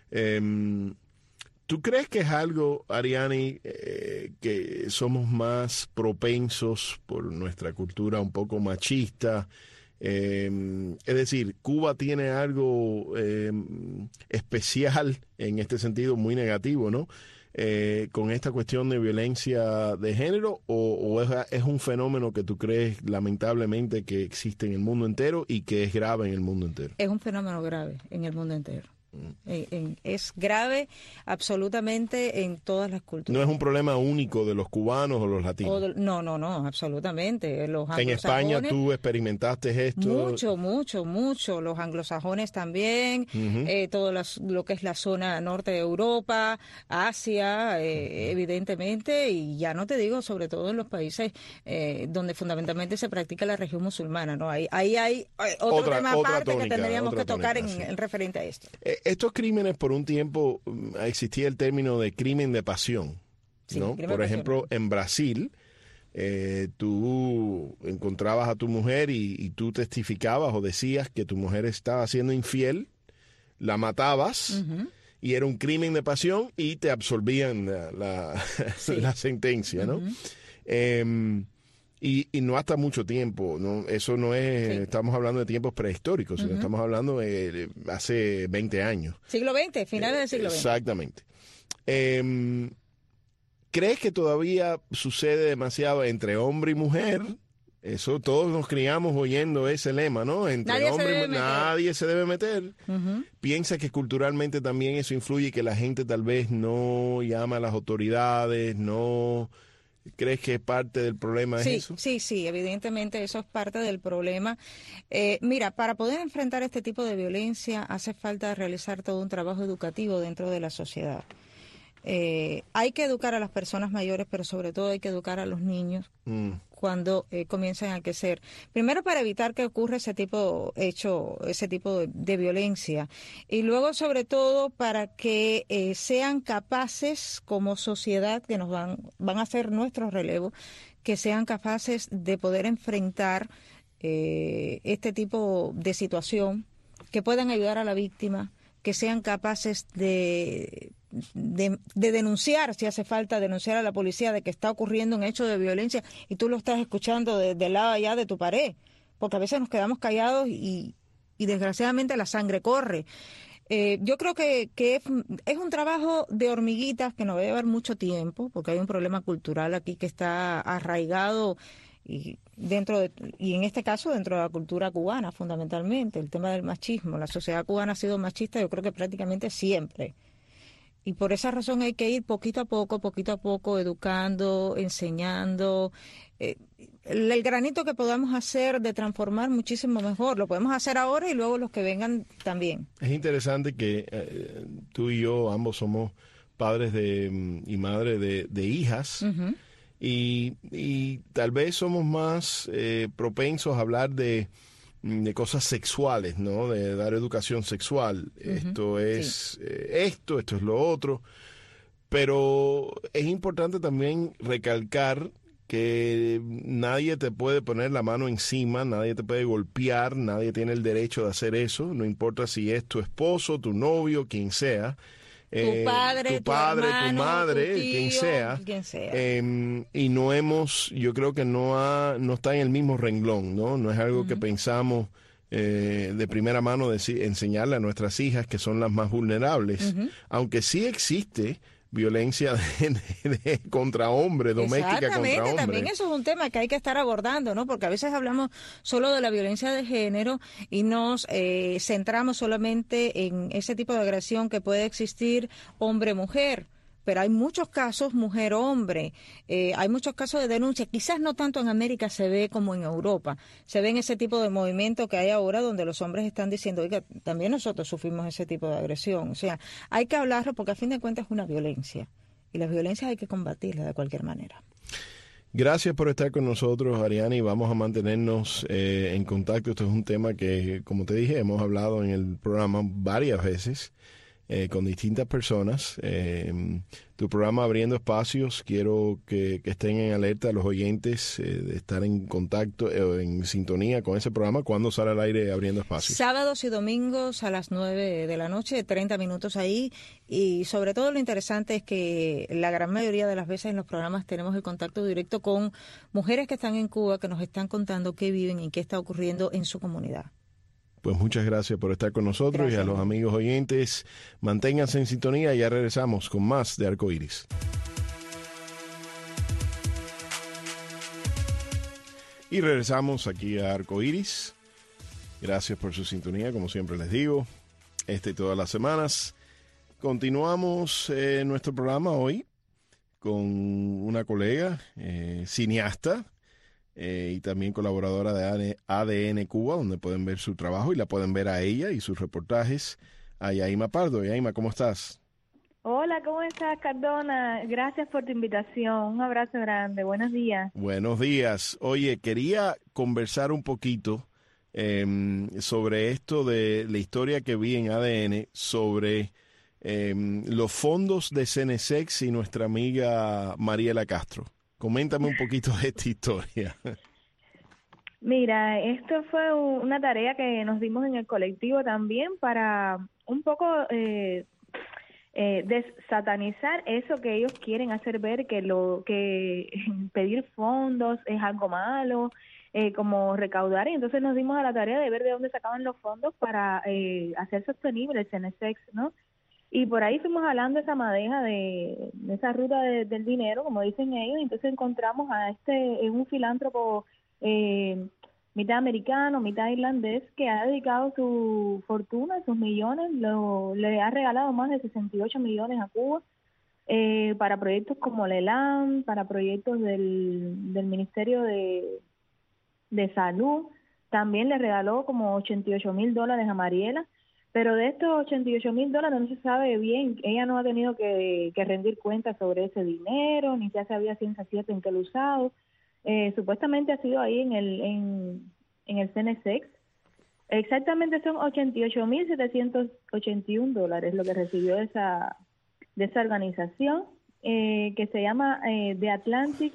¿Tú crees que es algo, Ariani, que somos más propensos por nuestra cultura un poco machista? Es decir, Cuba tiene algo especial en este sentido, muy negativo, ¿no? Con esta cuestión de violencia de género, o es un fenómeno que tú crees lamentablemente que existe en el mundo entero y que es grave en el mundo entero. Es un fenómeno grave en el mundo entero. Es grave absolutamente en todas las culturas. No es un problema único de los cubanos o los latinos. No, absolutamente. En España tú experimentaste esto. Mucho. Los anglosajones también, todo lo que es la zona norte de Europa, Asia, evidentemente, y ya no te digo, sobre todo en los países donde fundamentalmente se practica la religión musulmana, ¿no? Ahí hay otro tema aparte que tendríamos que tocar en referente a esto. Estos crímenes, por un tiempo existía el término de crimen de pasión, ¿no? Sí, por ejemplo, en Brasil, tú encontrabas a tu mujer y tú testificabas o decías que tu mujer estaba siendo infiel, la matabas, y era un crimen de pasión y te absolvían la sentencia, ¿no? Y no hasta mucho tiempo, ¿no? Eso no es, estamos hablando de tiempos prehistóricos, sino estamos hablando de hace 20 años. Siglo XX, finales del siglo XX. Exactamente. ¿Crees que todavía sucede demasiado entre hombre y mujer? Eso todos nos criamos oyendo ese lema, ¿no? Entre hombre y mujer, nadie se debe meter. ¿Piensa que culturalmente también eso influye y que la gente tal vez no llama a las autoridades, no... ¿Crees que es parte del problema de eso? Sí, evidentemente eso es parte del problema. Mira, para poder enfrentar este tipo de violencia hace falta realizar todo un trabajo educativo dentro de la sociedad. Hay que educar a las personas mayores, pero sobre todo hay que educar a los niños cuando comiencen a crecer. Primero, para evitar que ocurra ese tipo de violencia, y luego sobre todo para que sean capaces como sociedad, que nos van a ser nuestro relevo, que sean capaces de poder enfrentar este tipo de situación, que puedan ayudar a la víctima, que sean capaces de denunciar, si hace falta, denunciar a la policía de que está ocurriendo un hecho de violencia y tú lo estás escuchando del lado allá de tu pared, porque a veces nos quedamos callados y desgraciadamente la sangre corre. Yo creo que es un trabajo de hormiguitas que nos va a llevar mucho tiempo, porque hay un problema cultural aquí que está arraigado y en este caso dentro de la cultura cubana fundamentalmente, el tema del machismo. La sociedad cubana ha sido machista, yo creo que prácticamente siempre. Y por esa razón hay que ir poquito a poco, educando, enseñando. El granito que podamos hacer de transformar muchísimo mejor, lo podemos hacer ahora y luego los que vengan también. Es interesante que tú y yo ambos somos padres y madres de hijas. Y tal vez somos más propensos a hablar de cosas sexuales, ¿no? De dar educación sexual. Esto es esto es lo otro. Pero es importante también recalcar que nadie te puede poner la mano encima, nadie te puede golpear, nadie tiene el derecho de hacer eso, no importa si es tu esposo, tu novio, quien sea. Tu padre, tu hermano, madre, tu tío, quien sea. Y yo creo que no está en el mismo renglón, ¿no? No es algo que pensamos de primera mano enseñarle a nuestras hijas, que son las más vulnerables, aunque sí existe violencia contra hombres, doméstica contra hombres. También eso es un tema que hay que estar abordando, ¿no? Porque a veces hablamos solo de la violencia de género y nos centramos solamente en ese tipo de agresión que puede existir hombre-mujer. Pero hay muchos casos mujer-hombre, hay muchos casos de denuncia, quizás no tanto en América se ve como en Europa, se ve en ese tipo de movimiento que hay ahora donde los hombres están diciendo, oiga, también nosotros sufrimos ese tipo de agresión, o sea, hay que hablarlo porque a fin de cuentas es una violencia y las violencias hay que combatirlas de cualquier manera. Gracias por estar con nosotros, Ariani. Vamos a mantenernos en contacto. Esto es un tema que, como te dije, hemos hablado en el programa varias veces. Con distintas personas. Tu programa Abriendo Espacios, quiero que estén en alerta los oyentes de estar en contacto, en sintonía con ese programa. ¿Cuándo sale al aire Abriendo Espacios? Sábados y domingos a las 9 de la noche, 30 minutos ahí. Y sobre todo lo interesante es que la gran mayoría de las veces en los programas tenemos el contacto directo con mujeres que están en Cuba, que nos están contando qué viven y qué está ocurriendo en su comunidad. Pues muchas gracias por estar con nosotros. Gracias. Y a los amigos oyentes, manténganse en sintonía. Ya regresamos con más de Arcoíris. Y regresamos aquí a Arcoíris. Gracias por su sintonía, como siempre les digo, y todas las semanas. Continuamos nuestro programa hoy con una colega, cineasta, y también colaboradora de ADN Cuba, donde pueden ver su trabajo y la pueden ver a ella y sus reportajes, a Yaima Pardo. Yaima, ¿cómo estás? Hola, ¿cómo estás, Cardona? Gracias por tu invitación. Un abrazo grande. Buenos días. Buenos días. Oye, quería conversar un poquito sobre esto de la historia que vi en ADN sobre los fondos de Cenesex y nuestra amiga Mariela Castro. Coméntame un poquito de esta historia. Mira, esto fue una tarea que nos dimos en el colectivo también para un poco desatanizar eso que ellos quieren hacer ver, que pedir fondos es algo malo, como recaudar, y entonces nos dimos a la tarea de ver de dónde sacaban los fondos para hacer sostenible el Cenesex, ¿no? Y por ahí fuimos hablando esa madeja de esa ruta del dinero, como dicen ellos, y entonces encontramos a un filántropo mitad americano, mitad irlandés, que ha dedicado su fortuna, sus millones, le ha regalado más de 68 millones a Cuba para proyectos como LELAM, para proyectos del Ministerio de Salud. También le regaló como $88,000 a Mariela. Pero de estos $88,000 no se sabe bien, ella no ha tenido que rendir cuentas sobre ese dinero, ni ya sabía ciencia cierta en qué lo ha usado. Supuestamente ha sido ahí en el Cenesex. Exactamente son $88,781 lo que recibió de esa organización, que se llama The Atlantic,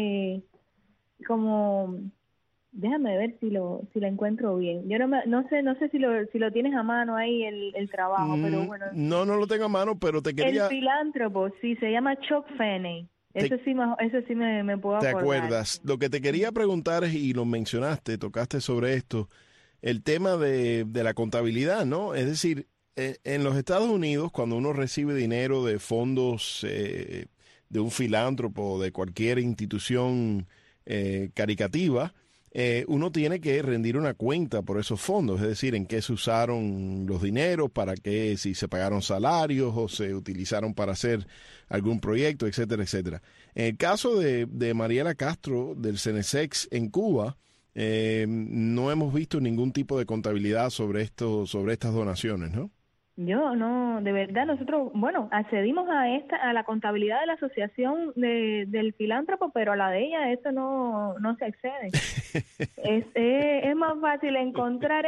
como... Déjame ver si lo encuentro bien. Yo no sé si lo tienes a mano ahí el trabajo, pero bueno. No lo tengo a mano, pero te quería... El filántropo, sí, se llama Chuck Fenney. Eso sí me puedo acordar. ¿Te acuerdas? Lo que te quería preguntar es, y lo mencionaste, tocaste sobre esto, el tema de la contabilidad, ¿no? Es decir, en los Estados Unidos, cuando uno recibe dinero de fondos de un filántropo, de cualquier institución caricativa, uno tiene que rendir una cuenta por esos fondos, es decir, en qué se usaron los dineros, para qué, si se pagaron salarios o se utilizaron para hacer algún proyecto, etcétera, etcétera. En el caso de Mariela Castro del Cenesex en Cuba, no hemos visto ningún tipo de contabilidad sobre estas donaciones, ¿no? Yo no, de verdad, nosotros, bueno, accedimos a la contabilidad de la asociación del filántropo, pero a la de ella eso no se accede. Es más fácil encontrar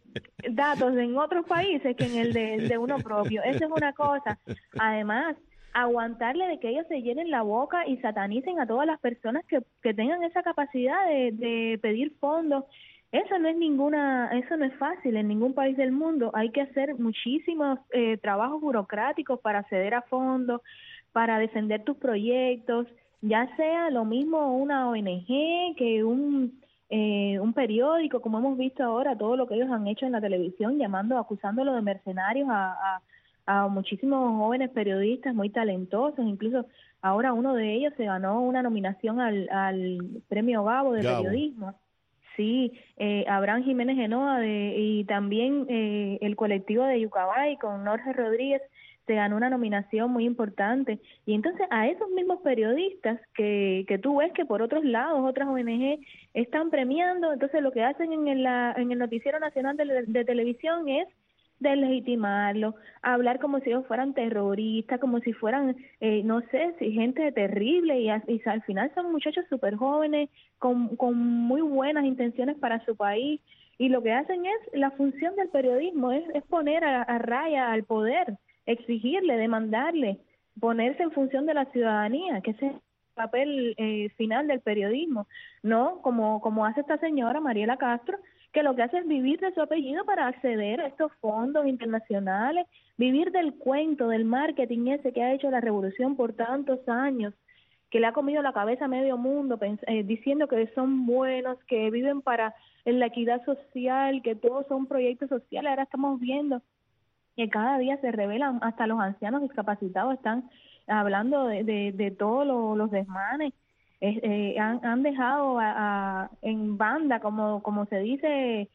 datos en otros países que en el de uno propio. Esa es una cosa. Además, aguantarle de que ellos se llenen la boca y satanicen a todas las personas que tengan esa capacidad de pedir fondos. Eso no es fácil en ningún país del mundo. Hay que hacer muchísimos trabajos burocráticos para acceder a fondos, para defender tus proyectos, ya sea lo mismo una ONG que un periódico, como hemos visto ahora, todo lo que ellos han hecho en la televisión, acusándolo de mercenarios a muchísimos jóvenes periodistas muy talentosos. Incluso ahora uno de ellos se ganó una nominación al premio Gabo de periodismo. Sí, Abraham Jiménez Genoa y también el colectivo de Yucabay con Jorge Rodríguez se ganó una nominación muy importante. Y entonces a esos mismos periodistas que tú ves que por otros lados otras ONG están premiando, entonces lo que hacen en el Noticiero Nacional de Televisión es deslegitimarlo, hablar como si ellos fueran terroristas, como si fueran, no sé, si gente terrible, y al final son muchachos súper jóvenes, con muy buenas intenciones para su país, y lo que hacen es, la función del periodismo es poner a raya al poder, exigirle, demandarle, ponerse en función de la ciudadanía, que ese es el papel final del periodismo, no como hace esta señora Mariela Castro, que lo que hace es vivir de su apellido para acceder a estos fondos internacionales, vivir del cuento, del marketing ese que ha hecho la revolución por tantos años, que le ha comido la cabeza a medio mundo, diciendo que son buenos, que viven para la equidad social, que todos son proyectos sociales. Ahora estamos viendo que cada día se revelan, hasta los ancianos discapacitados están hablando de todos los desmanes. Han dejado en banda, como se dice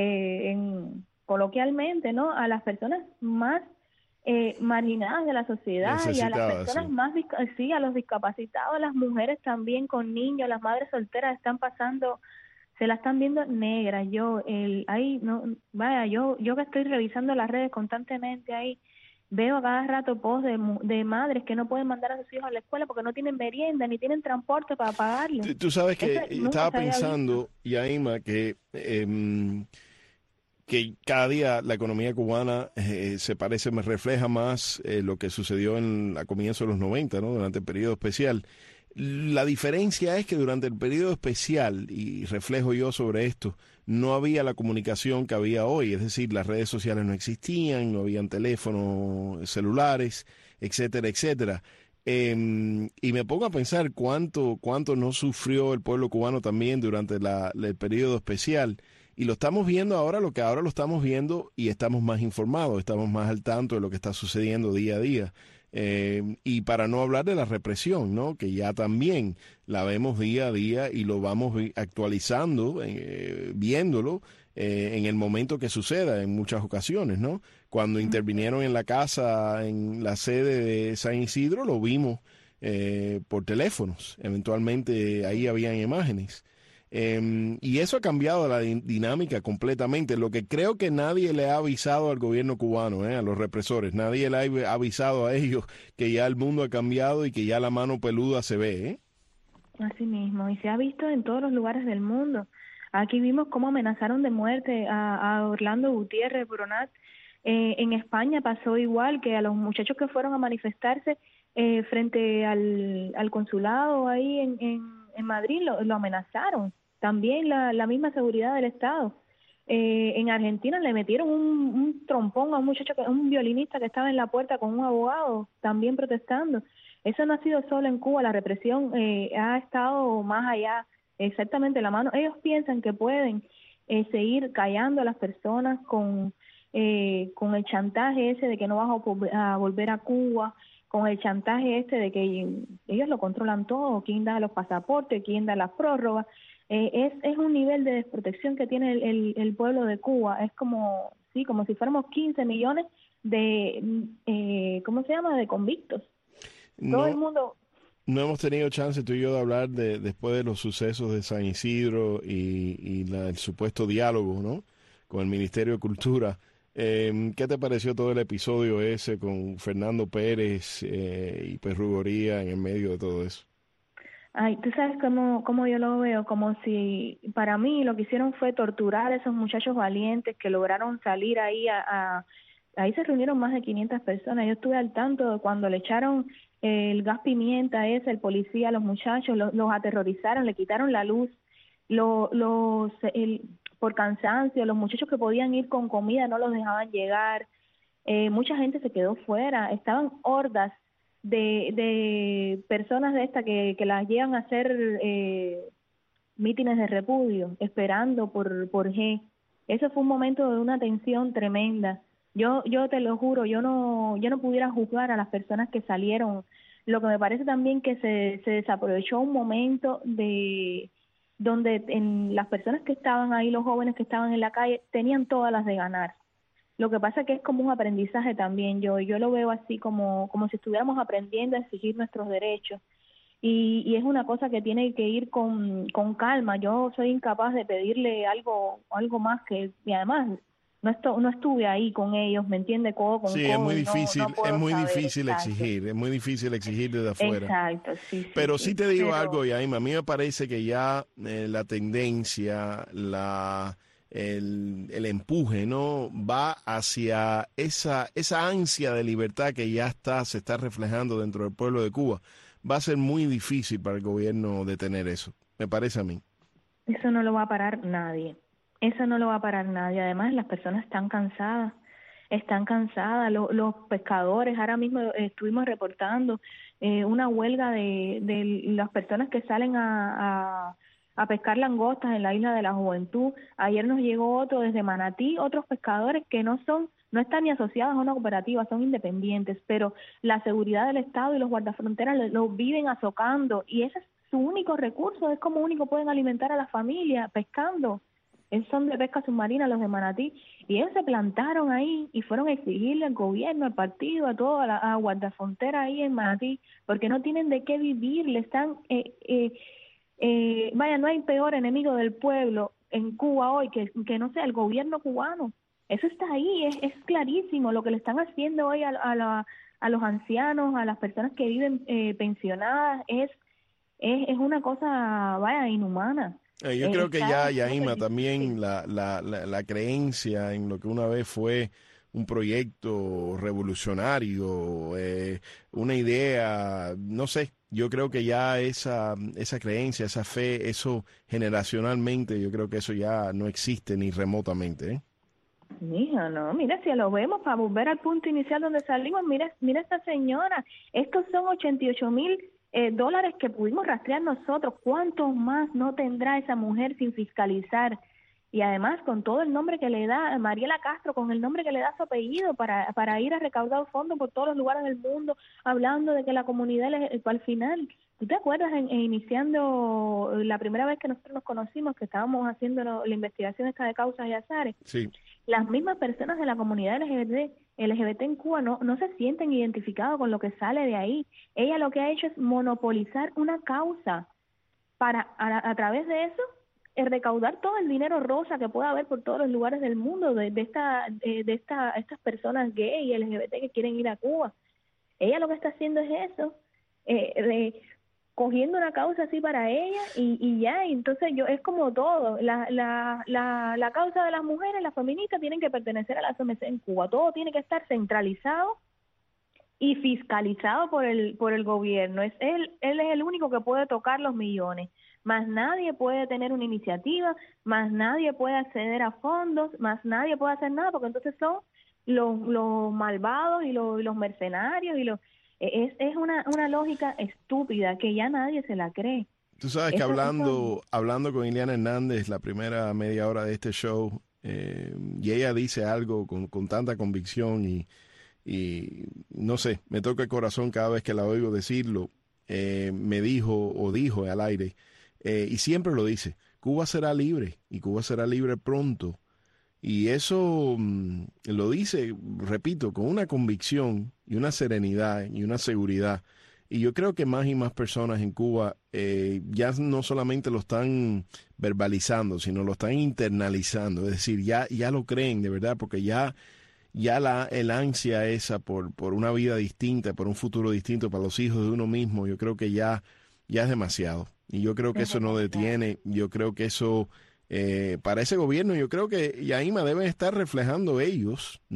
coloquialmente, ¿no?, a las personas más marginadas de la sociedad, y a las personas más, a los discapacitados, a las mujeres también con niños, las madres solteras se la están viendo negras. Yo que estoy revisando las redes constantemente ahí, veo a cada rato posts de madres que no pueden mandar a sus hijos a la escuela porque no tienen merienda ni tienen transporte para pagarles. Tú sabes que estaba pensando, Yaima, que cada día la economía cubana me refleja más lo que sucedió a comienzos de los 90, ¿no?, durante el periodo especial. La diferencia es que durante el periodo especial, y reflejo yo sobre esto, no había la comunicación que había hoy, es decir, las redes sociales no existían, no habían teléfonos celulares, etcétera, etcétera. Y me pongo a pensar cuánto no sufrió el pueblo cubano también durante el periodo especial. Y lo estamos viendo ahora, lo estamos viendo, y estamos más informados, estamos más al tanto de lo que está sucediendo día a día. Y para no hablar de la represión, ¿no?, que ya también la vemos día a día y lo vamos actualizando, viéndolo en el momento que suceda en muchas ocasiones, ¿no? Cuando intervinieron en la casa, en la sede de San Isidro, lo vimos por teléfonos, eventualmente ahí habían imágenes. Y eso ha cambiado la dinámica completamente. Lo que creo que nadie le ha avisado al gobierno cubano, a los represores, nadie le ha avisado a ellos que ya el mundo ha cambiado y que ya la mano peluda se ve. Así mismo, y se ha visto en todos los lugares del mundo. Aquí vimos cómo amenazaron de muerte a Orlando Gutiérrez Bronat. En España pasó igual, que a los muchachos que fueron a manifestarse frente al consulado ahí en Madrid lo amenazaron. También la misma seguridad del Estado. En Argentina le metieron un trompón a un muchacho, un violinista que estaba en la puerta con un abogado también protestando. Eso no ha sido solo en Cuba, la represión ha estado más allá, exactamente la mano. Ellos piensan que pueden seguir callando a las personas con el chantaje ese de que no vas a volver a Cuba, con el chantaje de que ellos lo controlan todo, quién da los pasaportes, quién da las prórrogas. Es un nivel de desprotección que tiene el pueblo de Cuba. Es como si fuéramos 15 millones de, ¿cómo se llama?, de convictos. Todo el mundo... No hemos tenido chance tú y yo de hablar después de los sucesos de San Isidro y el supuesto diálogo, ¿no?, con el Ministerio de Cultura. ¿Qué te pareció todo el episodio ese con Fernando Pérez y Perrugoría en el medio de todo eso? Ay, tú sabes cómo yo lo veo, como si para mí lo que hicieron fue torturar a esos muchachos valientes que lograron salir ahí a ahí se reunieron más de 500 personas. Yo estuve al tanto de cuando le echaron el gas pimienta ese, el policía, los muchachos, los aterrorizaron, le quitaron la luz, por cansancio, los muchachos que podían ir con comida no los dejaban llegar, mucha gente se quedó fuera, estaban hordas de personas de esta que las llevan a hacer mítines de repudio, esperando por G. Eso fue un momento de una tensión tremenda. Yo te lo juro, yo no pudiera juzgar a las personas que salieron. Lo que me parece también que se desaprovechó un momento donde las personas que estaban ahí, los jóvenes que estaban en la calle, tenían todas las de ganar. Lo que pasa que es como un aprendizaje también. Yo lo veo así como si estuviéramos aprendiendo a exigir nuestros derechos. Y es una cosa que tiene que ir con calma. Yo soy incapaz de pedirle algo más y además no estuve ahí con ellos, ¿me entiende? Codo con sí, codo. Es muy difícil, es muy difícil exigir desde afuera. Exacto, sí. Pero sí te digo algo, Yaima, a mí me parece que ya la tendencia, el empuje, ¿no? Va hacia esa ansia de libertad que ya se está reflejando dentro del pueblo de Cuba. Va a ser muy difícil para el gobierno detener eso, me parece a mí. Eso no lo va a parar nadie. Además, las personas están cansadas. Los pescadores, ahora mismo estuvimos reportando una huelga de las personas que salen a pescar langostas en la Isla de la Juventud. Ayer nos llegó otro desde Manatí, otros pescadores que no están ni asociados a una cooperativa, son independientes, pero la seguridad del Estado y los guardafronteras los viven azocando, y ese es su único recurso, es como único pueden alimentar a la familia, pescando. Son de pesca submarina los de Manatí, y ellos se plantaron ahí y fueron a exigirle al gobierno, al partido, a toda la guardafrontera ahí en Manatí, porque no tienen de qué vivir, le están... no hay peor enemigo del pueblo en Cuba hoy que no sea el gobierno cubano. Eso está ahí, es clarísimo lo que le están haciendo hoy a los ancianos, a las personas que viven pensionadas, es una cosa, inhumana. Yo creo que Yaima, también la creencia en lo que una vez fue un proyecto revolucionario, una idea, no sé, yo creo que ya esa creencia, esa fe, eso generacionalmente, yo creo que eso ya no existe ni remotamente, ¿eh? Mija, no, mira, si lo vemos, para volver al punto inicial donde salimos, mira esta señora, estos son $88,000 que pudimos rastrear nosotros. ¿Cuántos más no tendrá esa mujer sin fiscalizar? Y además con todo el nombre que le da Mariela Castro, con el nombre que le da su apellido para ir a recaudar fondos por todos los lugares del mundo, hablando de que la comunidad al final, ¿tú te acuerdas iniciando la primera vez que nosotros nos conocimos, que estábamos haciendo la investigación esta de causas y azares? Sí. Las mismas personas de la comunidad LGBT en Cuba no se sienten identificados con lo que sale de ahí. Ella lo que ha hecho es monopolizar una causa para a través de eso recaudar todo el dinero rosa que pueda haber por todos los lugares del mundo de estas personas gay y LGBT que quieren ir a Cuba. Ella lo que está haciendo es eso, cogiendo una causa así para ella y ya. Y entonces es como todo, la causa de las mujeres, las feministas, tienen que pertenecer a la SOMC en Cuba. Todo tiene que estar centralizado y fiscalizado por el gobierno. Él es el único que puede tocar los millones. Más nadie puede tener una iniciativa, más nadie puede acceder a fondos, más nadie puede hacer nada, porque entonces son los malvados y los mercenarios es una lógica estúpida que ya nadie se la cree. Tú sabes que hablando con Ileana Hernández la primera media hora de este show, y ella dice algo con tanta convicción y no sé, me toca el corazón cada vez que la oigo decirlo. Me dijo al aire, y siempre lo dice: Cuba será libre, y Cuba será libre pronto. Y eso lo dice, repito, con una convicción y una serenidad y una seguridad. Y yo creo que más y más personas en Cuba ya no solamente lo están verbalizando, sino lo están internalizando. Es decir, ya lo creen de verdad, porque ya el ansia esa por una vida distinta, por un futuro distinto para los hijos de uno mismo, yo creo que ya es demasiado. Y yo creo que eso no detiene. Yo creo que eso, para ese gobierno, yo creo que Yaima deben estar reflejando ellos, ¿no?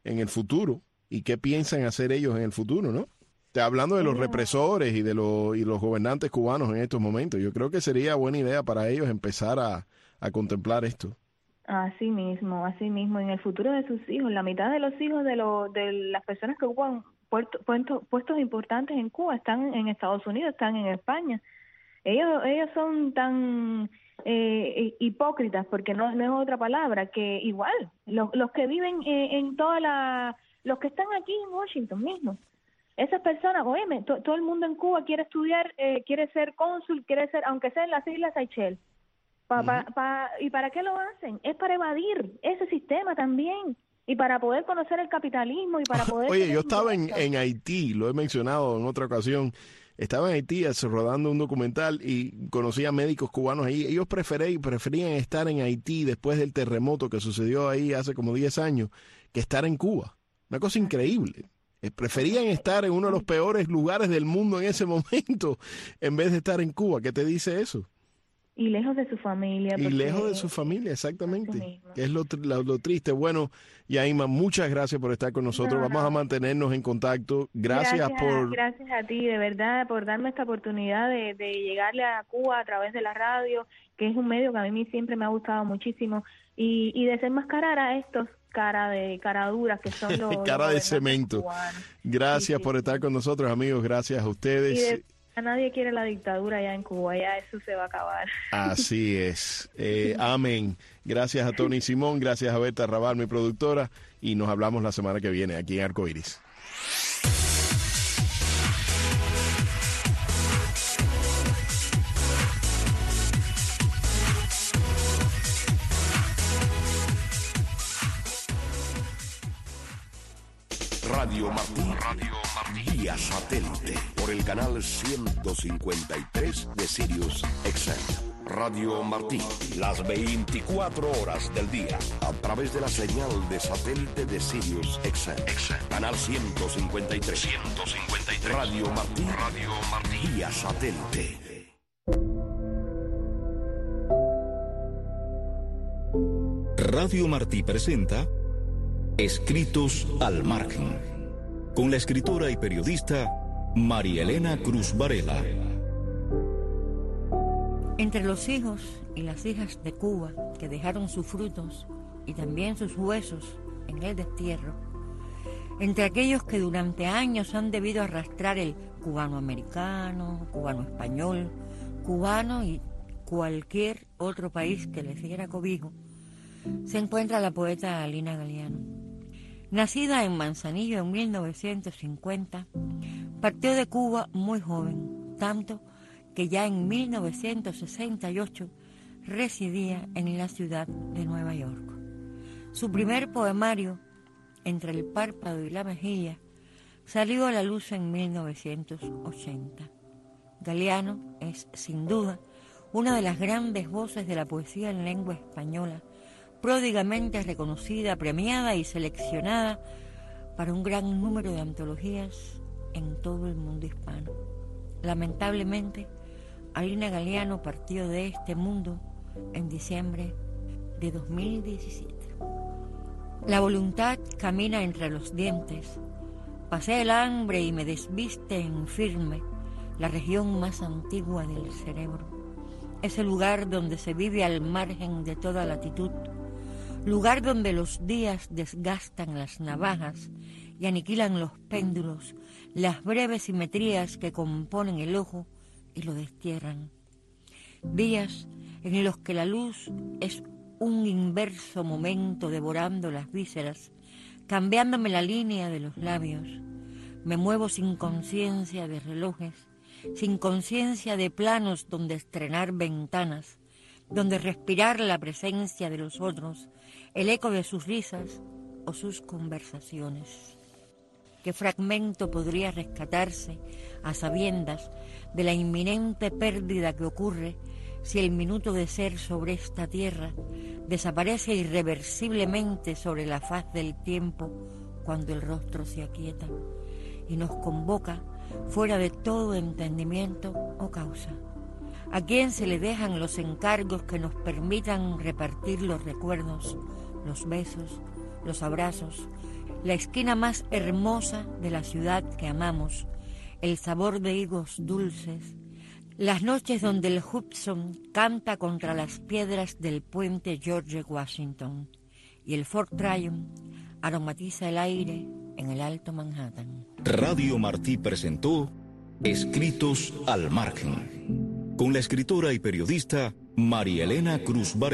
en el futuro y qué piensan hacer ellos en el futuro, ¿no? Hablando de los represores y de los gobernantes cubanos en estos momentos, yo creo que sería buena idea para ellos empezar a contemplar esto. Así mismo, en el futuro de sus hijos. La mitad de los hijos de las personas que ocupan puestos importantes en Cuba están en Estados Unidos, están en España. Ellos son tan hipócritas, porque no es otra palabra, que igual, los que viven en los que están aquí en Washington mismo. Esas personas, óyeme, todo el mundo en Cuba quiere estudiar, quiere ser cónsul, quiere ser, aunque sea en las Islas Seychelles. ¿Y para qué lo hacen? Es para evadir ese sistema también. Y para poder conocer el capitalismo y para poder... Oye, yo estaba en Haití, lo he mencionado en otra ocasión. Estaba en Haití rodando un documental y conocí a médicos cubanos ahí. Ellos preferían estar en Haití después del terremoto que sucedió ahí hace como 10 años que estar en Cuba. Una cosa increíble. Preferían estar en uno de los peores lugares del mundo en ese momento en vez de estar en Cuba. ¿Qué te dice eso? Y lejos de su familia. Y lejos de su familia, exactamente. Que es lo triste. Bueno, Yaima, muchas gracias por estar con nosotros. Vamos a mantenernos en contacto. Gracias a ti, de verdad, por darme esta oportunidad de llegarle a Cuba a través de la radio, que es un medio que a mí siempre me ha gustado muchísimo. Y desenmascarar a estos cara duras que son los cara de cemento. Cubanos. Gracias por estar con nosotros, amigos. Gracias a ustedes. Nadie quiere la dictadura allá en Cuba, ya eso se va a acabar. Así es. Amén. Gracias a Tony Simón, gracias a Berta Raval, mi productora, y nos hablamos la semana que viene aquí en Arcoiris. Radio Martí vía satélite por el canal 153 de Sirius XM. Radio Martí, las 24 horas del día, a través de la señal de satélite de Sirius XM. Canal 153. Radio Martí vía satélite. Radio Martí presenta Escritos al Margen, con la escritora y periodista María Elena Cruz Varela. Entre los hijos y las hijas de Cuba que dejaron sus frutos y también sus huesos en el destierro, entre aquellos que durante años han debido arrastrar el cubano-americano, cubano-español, cubano y cualquier otro país que les diera cobijo, se encuentra la poeta Alina Galiano. Nacida en Manzanillo en 1950, partió de Cuba muy joven, tanto que ya en 1968 residía en la ciudad de Nueva York. Su primer poemario, Entre el párpado y la mejilla, salió a la luz en 1980. Galiano es, sin duda, una de las grandes voces de la poesía en lengua española, pródigamente reconocida, premiada y seleccionada para un gran número de antologías en todo el mundo hispano. Lamentablemente, Alina Galiano partió de este mundo en diciembre de 2017. La voluntad camina entre los dientes, pasé el hambre y me desviste en firme, la región más antigua del cerebro. Es el lugar donde se vive al margen de toda latitud, lugar donde los días desgastan las navajas y aniquilan los péndulos, las breves simetrías que componen el ojo y lo destierran. Días en los que la luz es un inverso momento devorando las vísceras, cambiándome la línea de los labios. Me muevo sin conciencia de relojes, sin conciencia de planos donde estrenar ventanas, donde respirar la presencia de los otros, el eco de sus risas o sus conversaciones. ¿Qué fragmento podría rescatarse a sabiendas de la inminente pérdida que ocurre si el minuto de ser sobre esta tierra desaparece irreversiblemente sobre la faz del tiempo cuando el rostro se aquieta y nos convoca fuera de todo entendimiento o causa? ¿A quién se le dejan los encargos que nos permitan repartir los recuerdos, los besos los abrazos, la esquina más hermosa de la ciudad que amamos, el sabor de higos dulces, las noches donde el Hudson canta contra las piedras del puente George Washington y el Fort Tryon aromatiza el aire en el Alto Manhattan. Radio Martí presentó Escritos al Margen, con la escritora y periodista María Elena Cruz Varela.